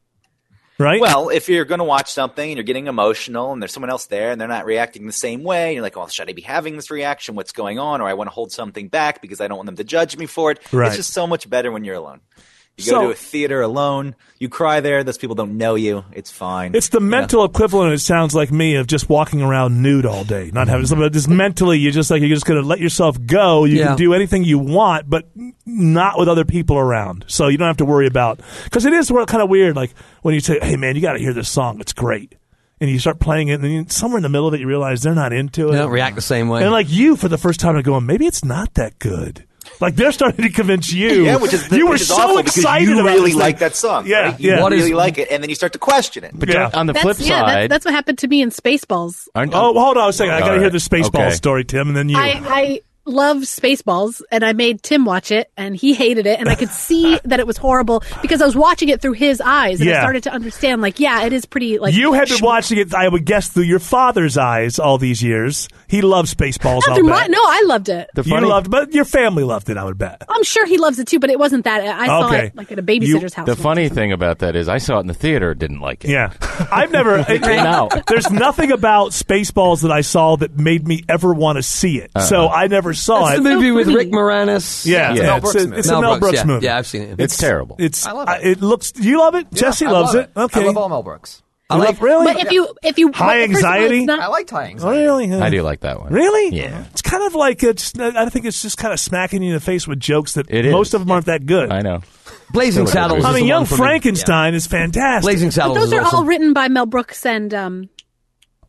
Right?
Well, if you're going to watch something and you're getting emotional and there's someone else there and they're not reacting the same way, you're like, oh, should I be having this reaction? What's going on? Or I want to hold something back because I don't want them to judge me for it.
Right.
It's just so much better when you're alone. You
So-
go to a theater alone, you cry there, those people don't know you, it's fine.
It's the
You know?
mental equivalent, it sounds like me, of just walking around nude all day, not having something. Just mentally, you're just like you're just going to let yourself go. You
Yeah.
can do anything you want, but not with other people around. So you don't have to worry about because it is kind of weird. Like when you say, "Hey, man, you got to hear this song. It's great," and you start playing it, and then you, somewhere in the middle of it, you realize they're not into it.
They don't react the same way.
And like you, for the first time, are going, maybe it's not that good. Like they're starting to convince you.
Yeah, which is,
you were
which is
so
awful because
excited
you
about
really
this thing.
like that song.
Yeah,
right? You
yeah.
really
What is-
like it, and then you start to question it.
But
Yeah.
on the
That's,
flip
yeah, that,
side,
that's what happened to me in Spaceballs.
aren't-
Oh, hold on a second. I got to
All
hear
right.
the Spaceball
Okay.
story, Tim, and then you.
I, I love Spaceballs, and I made Tim watch it, and he hated it, and I could see that it was horrible because I was watching it through his eyes, and
Yeah.
I started to understand, like, yeah, it is pretty, like...
You had been
sh-
watching it, I would guess, through your father's eyes all these years. He loved Spaceballs.
Not
I'll
through
bet.
my, no, I loved it.
the
You
funny
loved, but your family loved it. I would bet.
I'm sure he loves it too, but it wasn't that. I saw
Okay.
it like at a babysitter's house.
the funny thing about that is I saw it in the theater, didn't like it.
Yeah, I've never. it-
came out.
There's nothing about Spaceballs that I saw that made me ever want to see it. So I never saw
That's
it.
the movie with
funny.
Rick Moranis.
Yeah,
Yeah.
yeah,
Mel
it's,
Brooks
a,
movie.
it's
Mel
a Mel
Brooks,
Brooks
yeah.
movie.
Yeah, I've seen it.
It's terrible.
It's.
I love
uh,
it.
it looks. You love it, Jesse
I
loves
love
it. Okay,
I love all Mel Brooks.
You love- really.
But if you, if you
High
well, first of all,
anxiety?
it's not-
I like tying.
Oh, really?
I do like that one.
Really?
Yeah.
It's kind of like it's. I think it's just kind of smacking you in the face with jokes that
It is.
most of them aren't that good.
I know.
Blazing
So
Saddles.
I
is
mean,
the
Young
one for me.
Frankenstein is fantastic.
Blazing
But
Saddles
those
is
are
awesome.
all written by Mel Brooks and um,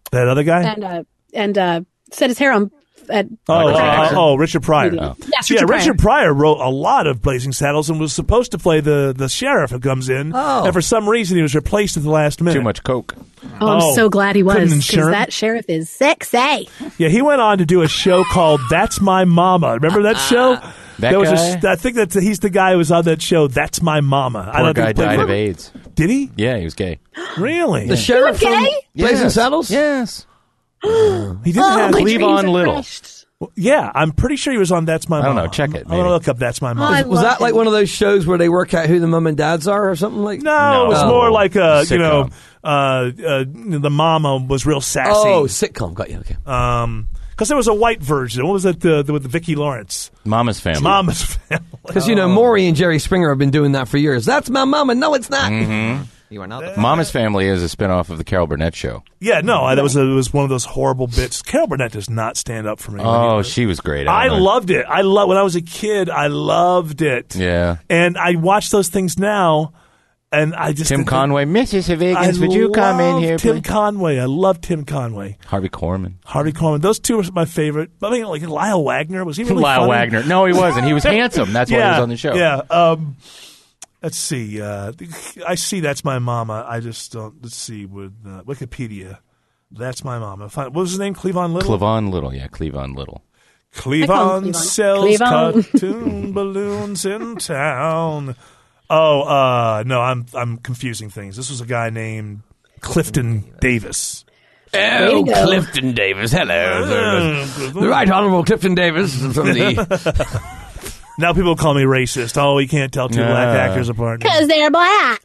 That other guy?
and uh, and uh, set his hair on. At
Oh, uh, oh, Richard Pryor.
Oh. Yes,
yeah,
Richard Pryor.
Richard Pryor wrote a lot of Blazing Saddles and was supposed to play the, the sheriff who comes in.
Oh.
And for some reason, he was replaced at the last minute.
Too much coke.
Oh, I'm
Oh,
so glad he was,
couldn't
because
insure him.
that sheriff is sexy.
Yeah, he went on to do a show called That's My Mama. Remember that show?
That
There was
guy?
A, I think that he's the guy who was on that show. That's My Mama. I
Poor
don't
guy
think he played-
died of AIDS.
Did he?
Yeah, he was gay.
Really?
The sheriff from
gay?
Blazing
Yes.
Saddles?
Yes.
He didn't
Oh,
have
my
Cleavon
dreams are
Little.
crushed.
Well, yeah, I'm pretty sure he was on That's My
I don't
Mama.
know. Check it,
I'm going to
maybe.
look up That's My
Oh, I
Mama.
Was that
love
like
him.
one of those shows where they work out who the mum and dads are or something like
no,
No.
it was
Oh.
more like a, you
Sitcom.
know, uh, uh, the mama was real sassy.
Oh, sitcom. Got you. Okay.
Um, because there was a white version. What was it? The, the with the Vicki Lawrence,
Mama's family.
Mama's Family.
Because, you know, Maury and Jerry Springer have been doing that for years. That's my mama. No, it's not.
Mm-hmm.
You are not the
Mama's Family is a spinoff of the Carol Burnett show.
Yeah, no, I, that was a, it was one of those horrible bits. Carol Burnett does not stand up for me.
Oh, she was great.
I
don't know.
loved it. I love when I was a kid. I loved it.
Yeah.
And I watch those things now, and I just
Tim Conway, Missus Higgins,
I
would you come in
love
here,
Tim
please?
Conway. I love Tim Conway.
Harvey Korman.
Harvey Korman. Those two were my favorite. I mean, like Lyle Wagner. Was he really
Lyle
funny?
Wagner. No, he wasn't. He was handsome. That's why he
Yeah,
was on the show.
Yeah. Um, let's see. Uh, I see. That's My Mama. I just don't. Let's see with uh, Wikipedia. That's My Mama. Find, what was his name? Cleavon Little.
Cleavon Little. Yeah, Cleavon Little.
Cleavon
Cleavon.
sells
Cleavon.
cartoon balloons in town. Oh, uh, no, I'm I'm confusing things. This was a guy named Clifton Davis.
Oh,
to go.
Clifton Davis. Hello. The Right Honorable Clifton Davis from the...
Now people call me racist. Oh, we can't tell two
Yeah.
black actors apart.
Because they're black.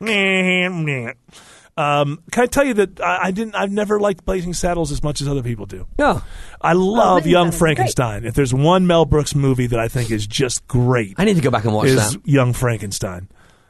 Um, can I tell you that I, I didn't? I've never liked Blazing Saddles as much as other people do.
No.
I love
Blazing
Young
Saddles is
Frankenstein. If there's one Mel Brooks movie that I think is just great,
I need to go back and watch
is
that.
Young Frankenstein.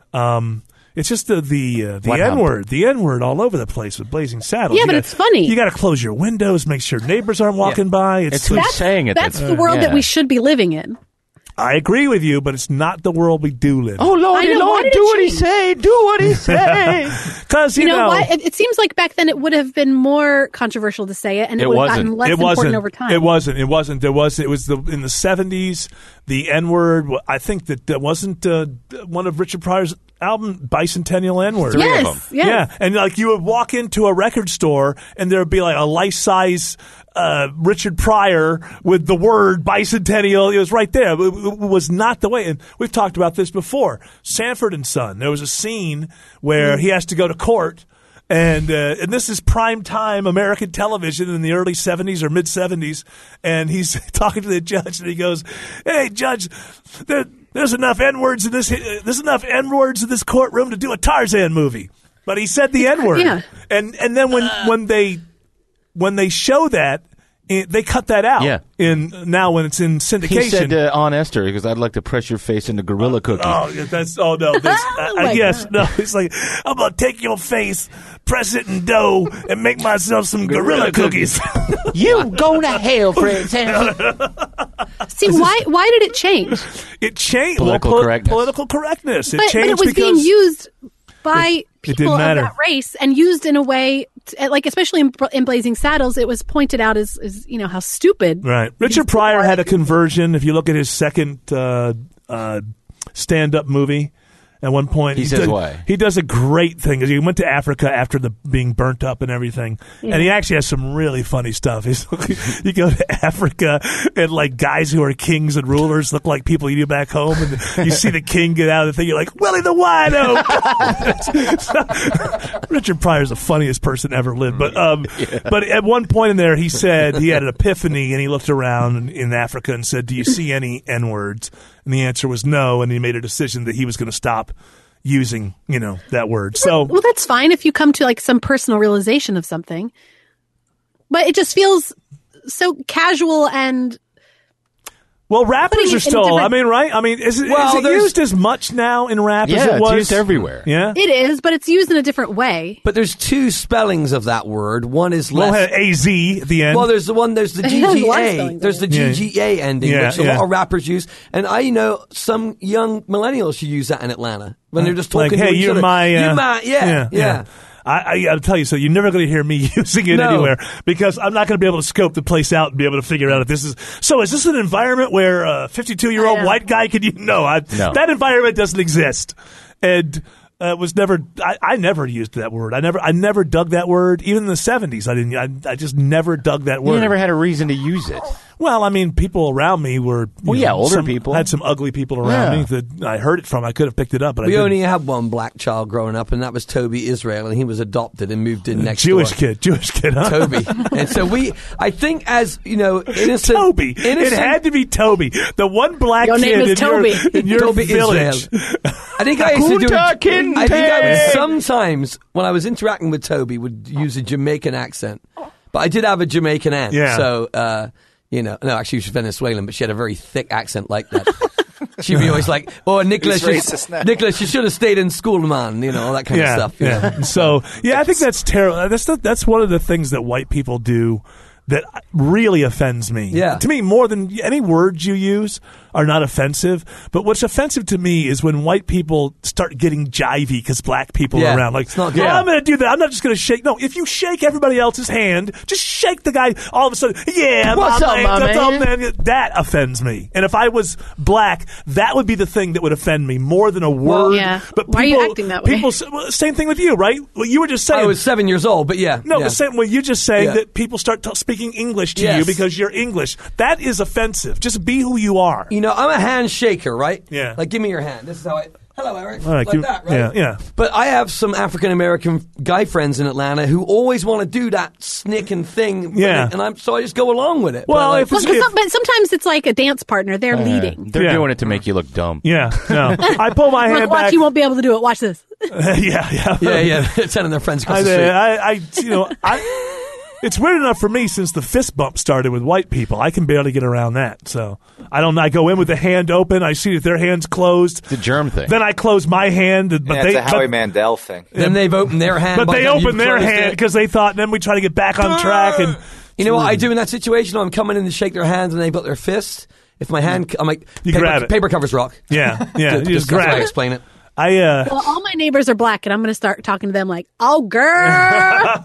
Um, it's just the the uh, the
What
N
happened?
word, the N word all over the place with Blazing Saddles.
Yeah,
You
but
gotta-
it's funny.
You got to close your windows, make sure neighbors aren't walking by. It's,
It's who's saying it.
That's
that's-
the world
yeah.
that we should be living in.
I agree with you, but it's not the world we do live.
Oh, Lordy,
I know, why
Lord,
did
do
it
what he
change?
say. Do what he say.
Because you,
You know, why? It, it seems like back then it would have been more controversial to say it, and it,
It
would have
wasn't.
gotten less
it
important
wasn't.
over time.
It wasn't. It wasn't. There was. It was the in the seventies. The N word. I think that that wasn't uh, one of Richard Pryor's album Bicentennial N word.
Three
yes,
of them.
yes.
Yeah, and like you would walk into a record store and there would be like a life size uh, Richard Pryor with the word bicentennial. It was right there. It, it was not the way. And we've talked about this before. Sanford and Son. There was a scene where he has to go to court. And uh, and this is prime time American television in the early seventies or mid seventies, and he's talking to the judge, and he goes, "Hey, judge, there, there's enough N words in this uh, there's enough N words in this courtroom to do a Tarzan movie." But he said the N word,
Yeah.
and and then when when they when they show that, it, they cut that out.
Yeah.
In now when it's in syndication.
He said to Aunt Esther, because I'd like to press your face into gorilla cookie.
Oh, yeah, that's oh no, this, uh,
my
yes,
God.
no. It's like I'm gonna take your face, press it in dough, and make myself some gorilla cookies.
You go to hell, Fred Sanford.
See, why why did it change?
It changed
Political
well, poli-
correctness.
Political correctness. It
But, but
changed
it was
because
being used by
it
people
didn't
of
matter.
that race and used in a way, to, like especially in, in Blazing Saddles, it was pointed out as, as you know how stupid.
Right. Richard Pryor had a conversion. If you look at his second uh, uh, stand-up movie, at one point
He says
does,
why?
He does a great thing. 'Cause he went to Africa after the being burnt up and everything,
Yeah.
and he actually has some really funny stuff. He's, you go to Africa and like guys who are kings and rulers look like people you do back home, and you see the king get out of the thing. You're like Willie the Wino. Richard Pryor's the funniest person ever lived. But um, but at one point in there, he said he had an epiphany, and he looked around in Africa and said, "Do you see any N words?" And the answer was no, and he made a decision that he was going to stop using, you know, that word. So
Well, that's fine if you come to like some personal realization of something, but it just feels so casual and.
well, rappers
Putting it
are
in
still.
different-
I mean, right? I mean, is it,
Well,
is it
there's-
used as much now in rap as
Yeah,
it was
it's used everywhere.
Yeah.
It is, but it's used in a different way.
But there's two spellings of that word. One is
Well,
less.
A Z at the end.
Well, there's the one. There's the
There's a lot of
G G A.
spellings
There's the
of it.
G G A ending,
Yeah,
which a
yeah.
lot of rappers use. And I know some young millennials who use that in Atlanta when they're just
like,
talking.
hey,
to each
you're
other.
my, uh,
you're my, yeah,
yeah,
yeah.
yeah. I, I got to tell you, so you're never going to hear me using it
No.
anywhere because I'm not going to be able to scope the place out and be able to figure out if this is. So is this an environment where a fifty-two-year-old white guy could use? No, I,
No.
that environment doesn't exist. And uh, was never. I, I never used that word. I never. I never dug that word. Even in the seventies, I didn't. I, I just never dug that word.
You never had a reason to use it.
Well, I mean, people around me were.
Well,
you
yeah,
know,
older
some-
people.
had some ugly people around
Yeah.
me that I heard it from. I could have picked it up, but I
We
didn't.
only had one black child growing up, and that was Toby Israel, and he was adopted and moved in next
Jewish
door.
kid, Jewish kid, huh?
Toby. And so we, I think as, you know, innocent.
Toby.
innocent
It had to be Toby. The one black
Your
kid
name is
in
Toby.
your, in your
Toby
village.
Israel. I think I used to do
Kunta
it.
Kinte.
I think I was sometimes, when I was interacting with Toby, would use a Jamaican accent. But I did have a Jamaican aunt.
Yeah.
So, uh, you know, no, actually she was Venezuelan, but she had a very thick accent like that. She'd be always like, "Oh, Nicholas, you,
He's racist now.
Nicholas, you should have stayed in school, man." You know, all that kind
yeah,
of stuff. you
yeah.
know.
So, yeah, I think that's terrible. That's the, that's one of the things that white people do that really offends me.
Yeah.
To me, more than any words you use are not offensive. But what's offensive to me is when white people start getting jivey because black people
Yeah,
are around. Like,
it's not
oh,
good.
I'm going to do that. I'm not just going to shake. No, if you shake everybody else's hand, just shake the guy. All of a sudden, yeah,
What's
my
up,
man,
my
that's all,
man?
man. That offends me. And if I was black, that would be the thing that would offend me more than a word.
yeah.
But
Why are you
people,
acting that way?
People, s- well, same thing with you, right? Well, you were just saying.
I was seven years old, but yeah.
No,
yeah.
but same, well, you're just saying
Yeah.
that people start t- speaking English to you
Yes.
because you're English. That is offensive. Just be who you are.
You know, I'm a handshaker, right?
Yeah.
Like, give me your hand. This is how I. Hello, Eric.
All right,
like
you-
that, right?
yeah, yeah.
But I have some African American guy friends in Atlanta who always want to do that snicking thing.
Yeah.
And I'm so I just go along with it.
Well,
But, like,
if
Well,
it's-
'cause
if-
some, but sometimes it's like a dance partner. They're leading.
They're
Yeah.
doing it to make you look dumb.
Yeah, no. I pull my
Look,
hand
watch,
back.
you won't be able to do it. Watch this.
yeah, yeah.
yeah, yeah, telling their friends across
I,
the street.
I, I, you know, I. It's weird enough for me since the fist bump started with white people. I can barely get around that. So I don't. I go in with the hand open. I see that their hand's closed.
It's a germ thing.
Then I close my hand. But
Yeah,
they,
it's a Howie
but,
Mandel thing.
Then they've opened their hand.
but
by
they
the time
open
you've
their
closed
hand
it.
because they thought. Then we try to get back on track. And
You know what I do in that situation? I'm coming in to shake their hands and they've got their fist. If my hand, I'm like,
You
paper,
grab it.
paper covers rock.
yeah, yeah.
Just-
you just
that's how
grab
I
it.
explain it.
I uh.
Well, all my neighbors are black, and I'm going to start talking to them like, "Oh, girl,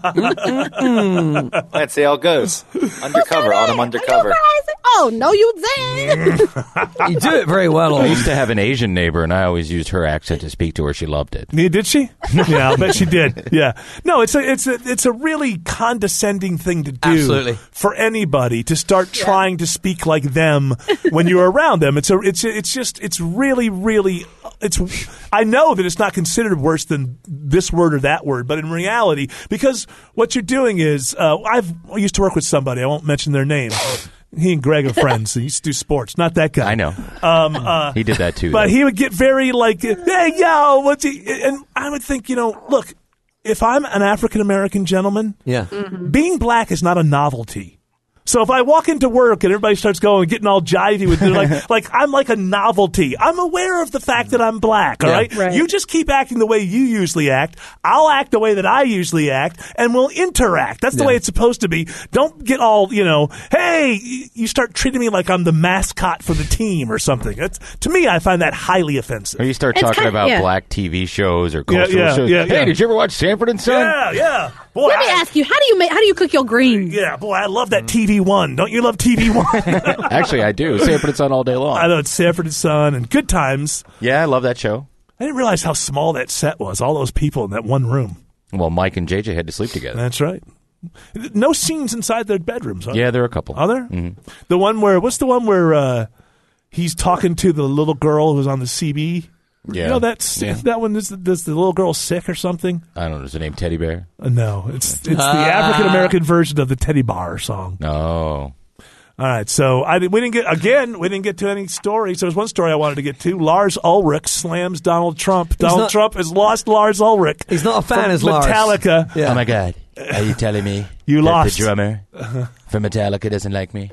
Let's see how it goes. Undercover, autumn undercover.
oh no, you didn't."
You do it very well.
I
Old.
used to have an Asian neighbor, and I always used her accent to speak to her. She loved it.
Yeah, did she? Yeah, I bet she did. Yeah. No, it's a it's a it's a really condescending thing to do
Absolutely.
for anybody to start trying to speak like them when you're around them. It's a it's a, it's just it's really really it's I know that it's not considered worse than this word or that word, but in reality, because what you're doing is uh, I've I used to work with somebody. I won't mention their name. He and Greg are friends. He used to do sports. Not that guy.
I know.
Um, uh,
He did that too.
But
though.
he would get very like, hey, yo, what's he? And I would think, you know, look, if I'm an African American gentleman,
Yeah.
being black is not a novelty. So if I walk into work and everybody starts going, getting all jivey with it, like, like I'm like a novelty. I'm aware of the fact that I'm black, all
Yeah.
right?
Right.
You just keep acting the way you usually act. I'll act the way that I usually act, and we'll interact. That's the
Yeah.
way it's supposed to be. Don't get all, you know, hey, you start treating me like I'm the mascot for the team or something. That's, to me, I find that highly offensive.
Or you start
It's
talking
kinda-
about
yeah.
black T V shows or
Yeah,
cultural
yeah,
shows.
yeah,
hey,
yeah.
did you ever watch Sanford and Son?
Yeah, yeah. Boy,
Let me
I-
ask you, how do you make? How do you cook your greens?
Yeah, boy, I love that T V one. Don't you love T V one?
Actually, I do. Sanford and Son all day long.
I know it's Sanford and Son and Good Times.
Yeah, I love that show.
I didn't realize how small that set was. All those people in that one room.
Well, Mike and J J had to sleep together.
That's right. No scenes inside their bedrooms. Are
Yeah, there are a couple.
Are there?
Mm-hmm.
The one where what's the one where uh, he's talking to the little girl who's on the C B?
Yeah.
You know that's
Yeah.
that one. Is, does the little girl sick or something?
I don't know. Is the name Teddy Bear?
Uh, no, it's it's the
Ah.
African American version of the Teddy Bar song.
No.
All right, so I did- we didn't get again. We didn't get to any stories. There was one story I wanted to get to. Lars Ulrich slams Donald Trump. Donald
not-
Trump has lost Lars Ulrich.
He's not a fan,
from
is Lars.
Metallica.
Yeah.
Oh my God! Are you telling me
You
that
lost.
the drummer for Metallica doesn't like me?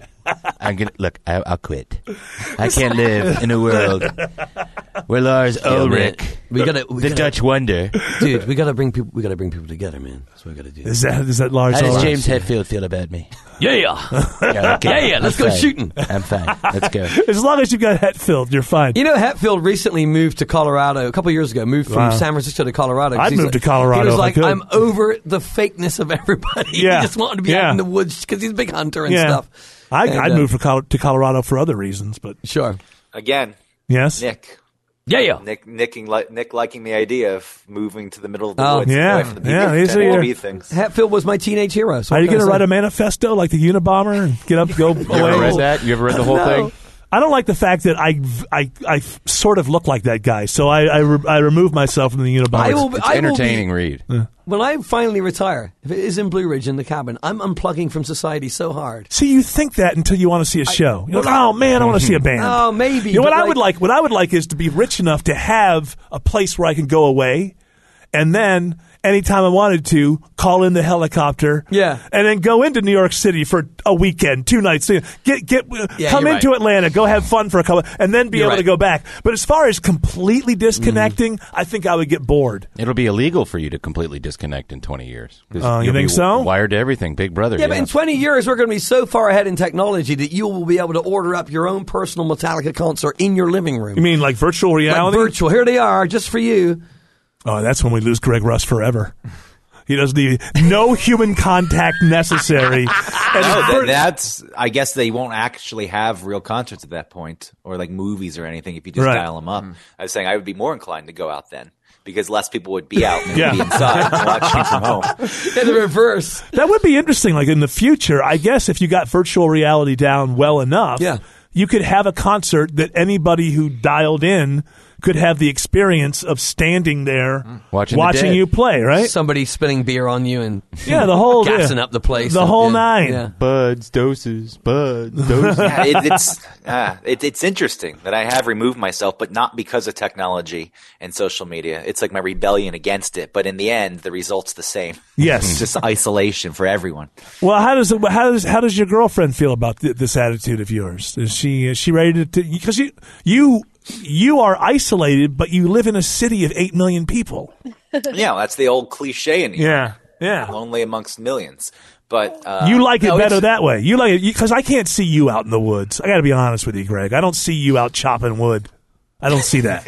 I'm gonna look. I, I'll quit. I can't live in a world where Lars Ulrich,
we gotta, we
the
gotta,
Dutch wonder,
dude. We gotta bring people. We gotta bring people together, man. That's what we gotta do.
Is that is that Lars?
How does
Ulrich?
James Hetfield feel about me?
Yeah,
yeah, okay.
yeah, yeah. Let's
I'm
go
fine.
shooting.
I'm fine. Let's go.
As long as you've got Hetfield, you're fine.
You know, Hetfield recently moved to Colorado a couple years ago. Moved from
Wow.
San Francisco to Colorado. 'cause
I'd
he's
move
like-
to Colorado
He was
if I
like,
could.
I'm over the fakeness of everybody.
Yeah.
He just wanted to be
Yeah.
out in the woods because he's a big hunter and
Yeah.
stuff.
I,
And,
I'd
uh,
move for Col- to Colorado for other reasons, but
sure.
Again,
yes,
Nick.
Yeah, yeah.
Nick, Nicking, li- Nick liking the idea of moving to the middle of the
Oh.
woods.
Yeah.
away from the people
Yeah,
who
these
tend
are
to
your-
be things.
Hatfield was my teenage hero. So
are you
going to
write a manifesto like the Unabomber and get up, go
You
away?
ever read that? You ever read the whole
No.
thing?
I don't like the fact that I, I, I sort of look like that guy, so I I, re- I remove myself from the Unabomber.
I will be-
It's
I will be-
entertaining read.
When I finally retire, if it is in Blue Ridge in the cabin, I'm unplugging from society so hard.
See, you think that until you want to see a show. You're like, oh man, I want to see a band.
Oh, maybe.
You know what
but
I would like? What I would like is to be rich enough to have a place where I can go away, and then anytime I wanted to, call in the helicopter,
Yeah.
and then go into New York City for a weekend, two nights. Get get
Yeah,
come
you're
into
right.
Atlanta, go have fun for a couple, and then be
You're
able to
right.
go back. But as far as completely disconnecting,
Mm-hmm.
I think I would get bored.
It'll be illegal for you to completely disconnect in twenty years. 'Cause
Oh, you
you'll
think
be
so?
Wired to everything, Big Brother.
Yeah, but in twenty years, we're going to be so far ahead in technology that you will be able to order up your own personal Metallica concert in your living room.
You mean like virtual
Like
reality?
virtual. Here they are, just for you.
Oh, that's when we lose Greg Russ forever. He doesn't need no human contact necessary. And
No,
vir-
that, that's. I guess they won't actually have real concerts at that point, or like movies or anything. If you just
Right.
dial them up, I was saying I would be more inclined to go out then because less people would be out and
Yeah.
would be inside and watching from home.
In the reverse.
That would be interesting. Like in the future, I guess if you got virtual reality down well enough,
Yeah.
you could have a concert that anybody who dialed in could have the experience of standing there
Watching the
watching
dead.
you play, right?
Somebody spilling beer on you and
Yeah, the whole
gassing
yeah.
up the place.
The
and-
whole
yeah,
nine.
Yeah.
Buds, doses, buds, doses.
Yeah, it, it's uh, it, it's interesting that I have removed myself, but not because of technology and social media. It's like my rebellion against it, but in the end, the result's the same.
Yes.
It's just isolation for everyone.
Well, how does it, how does how does your girlfriend feel about th- this attitude of yours? Is she is she ready to? Because you you you are isolated, but you live in a city of eight million people.
Yeah, that's the old cliche in here.
Yeah, yeah.
Lonely amongst millions. But uh,
You like it
no,
better
it's-
that way. You like it because I can't see you out in the woods. I got to be honest with you, Greg. I don't see you out chopping wood. I don't see that.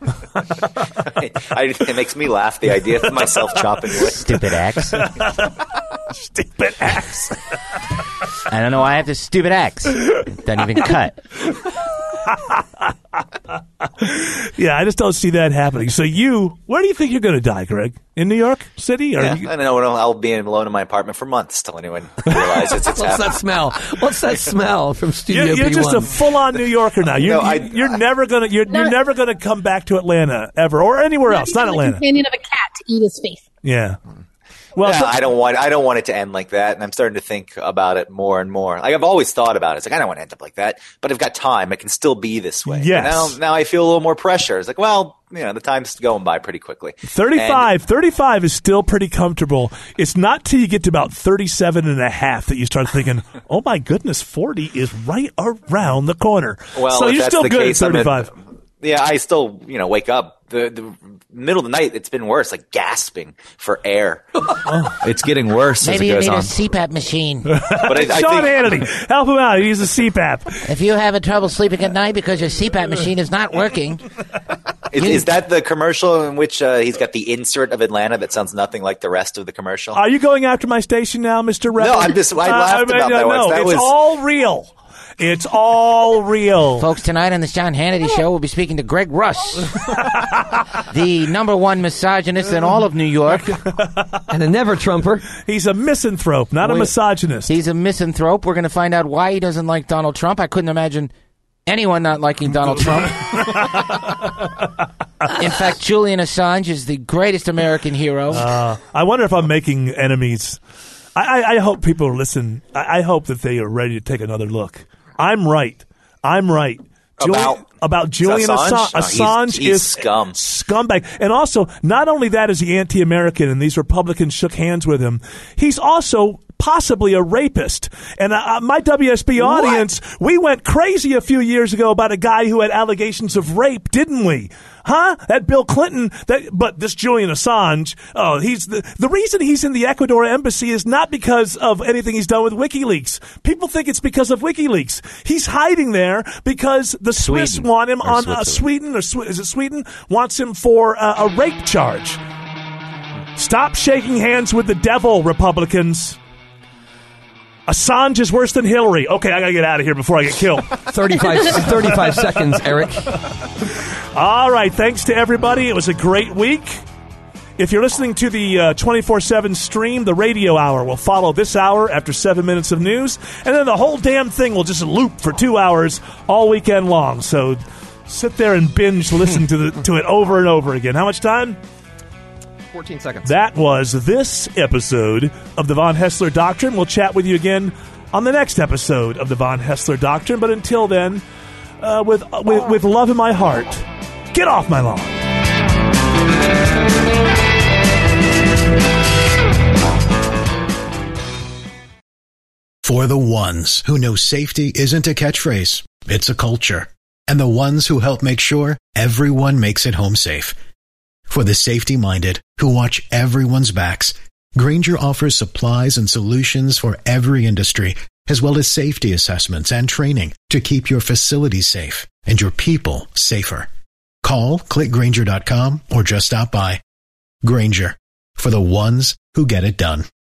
I, it makes me laugh, the idea of myself chopping wood.
Stupid axe.
Stupid axe.
I don't know why I have this stupid axe. It doesn't even cut.
Yeah, I just don't see that happening. So you, where do you think you're going to die, Greg? In New York City? Or
Yeah,
you-
I don't know. I'll be alone in my apartment for months till anyone realizes it's
What's
happening.
that smell? What's that smell from Studio
You're, you're
B
just
one?
a full-on New Yorker now. You're,
No, I-
you, you're never gonna you're, you're never gonna come back to Atlanta ever or anywhere else. Not
The
Atlanta.
companion of a cat to eat his face.
Yeah. Well,
Yeah,
so-
I don't want. I don't want it to end like that, and I'm starting to think about it more and more. Like I've always thought about it. It's like I don't want to end up like that, but I've got time. It can still be this way.
Yes.
And now, now I feel a little more pressure. It's like, well, you know, the time's going by pretty quickly.
thirty-five, thirty-five is still pretty comfortable. It's not till you get to about thirty-seven and a half that you start thinking, oh my goodness, forty is right around the corner.
Well,
so
if
you're
that's
still
the
good
case,
at
I'm at-
thirty-five.
Yeah, I still, you know, wake up. The, the middle of the night, it's been worse, like gasping for air. It's getting worse
Maybe
as
you
it goes
need
on.
a C PAP machine.
But I, I
Sean
think,
Hannity, help him out. He needs a C PAP.
If you having trouble sleeping at night because your C PAP machine is not working,
is, is that the commercial in which uh, he's got the insert of Atlanta that sounds nothing like the rest of the commercial?
Are you going after my station now, Mister Rebel?
No, I'm just- I laughed about that
no,
once. That
it's
was-
all real. It's all real.
folks, tonight on the Sean Hannity Show, we'll be speaking to Greg Russ, the number one misogynist in all of New York.
and a never Trumper.
He's a misanthrope, not a
Wait.
misogynist.
He's a misanthrope. We're going to find out why he doesn't like Donald Trump. I couldn't imagine anyone not liking Donald Trump. In fact, Julian Assange is the greatest American hero.
Uh, I wonder if I'm making enemies. I, I, I hope people listen. I, I hope that they are ready to take another look. I'm right. I'm right.
About-
about Julian
Assange?
Assange.
No, he's-
Assange
he's
is
scum.
scumbag. And also, not only that is he anti-American, and these Republicans shook hands with him, he's also possibly a rapist. And uh, my W S B audience, what? We went crazy a few years ago about a guy who had allegations of rape, didn't we? Huh? That Bill Clinton, that, but this Julian Assange, oh, he's the, the reason he's in the Ecuador embassy is not because of anything he's done with WikiLeaks. People think it's because of WikiLeaks. He's hiding there because the Swiss Sweden. want him on uh, Sweden, or Sw- is it Sweden? Wants him for uh, a rape charge. Stop shaking hands with the devil, Republicans. Assange is worse than Hillary. Okay, I gotta get out of here before I get killed.
thirty-five, thirty-five seconds, Eric.
All right, thanks to everybody. It was a great week. If you're listening to the uh, twenty-four seven stream, the radio hour will follow this hour after seven minutes of news, and then the whole damn thing will just loop for two hours all weekend long. So sit there and binge listen to the to it over and over again. How much time?
fourteen seconds.
That was this episode of the Von Haessler Doctrine. We'll chat with you again on the next episode of the Von Haessler Doctrine. But until then, uh, with, uh, with with love in my heart, get off my lawn.
For the ones who know safety isn't a catchphrase, it's a culture. And the ones who help make sure everyone makes it home safe. For the safety-minded who watch everyone's backs, Grainger offers supplies and solutions for every industry, as well as safety assessments and training to keep your facilities safe and your people safer. Call, click Grainger dot com, or just stop by. Grainger, for the ones who get it done.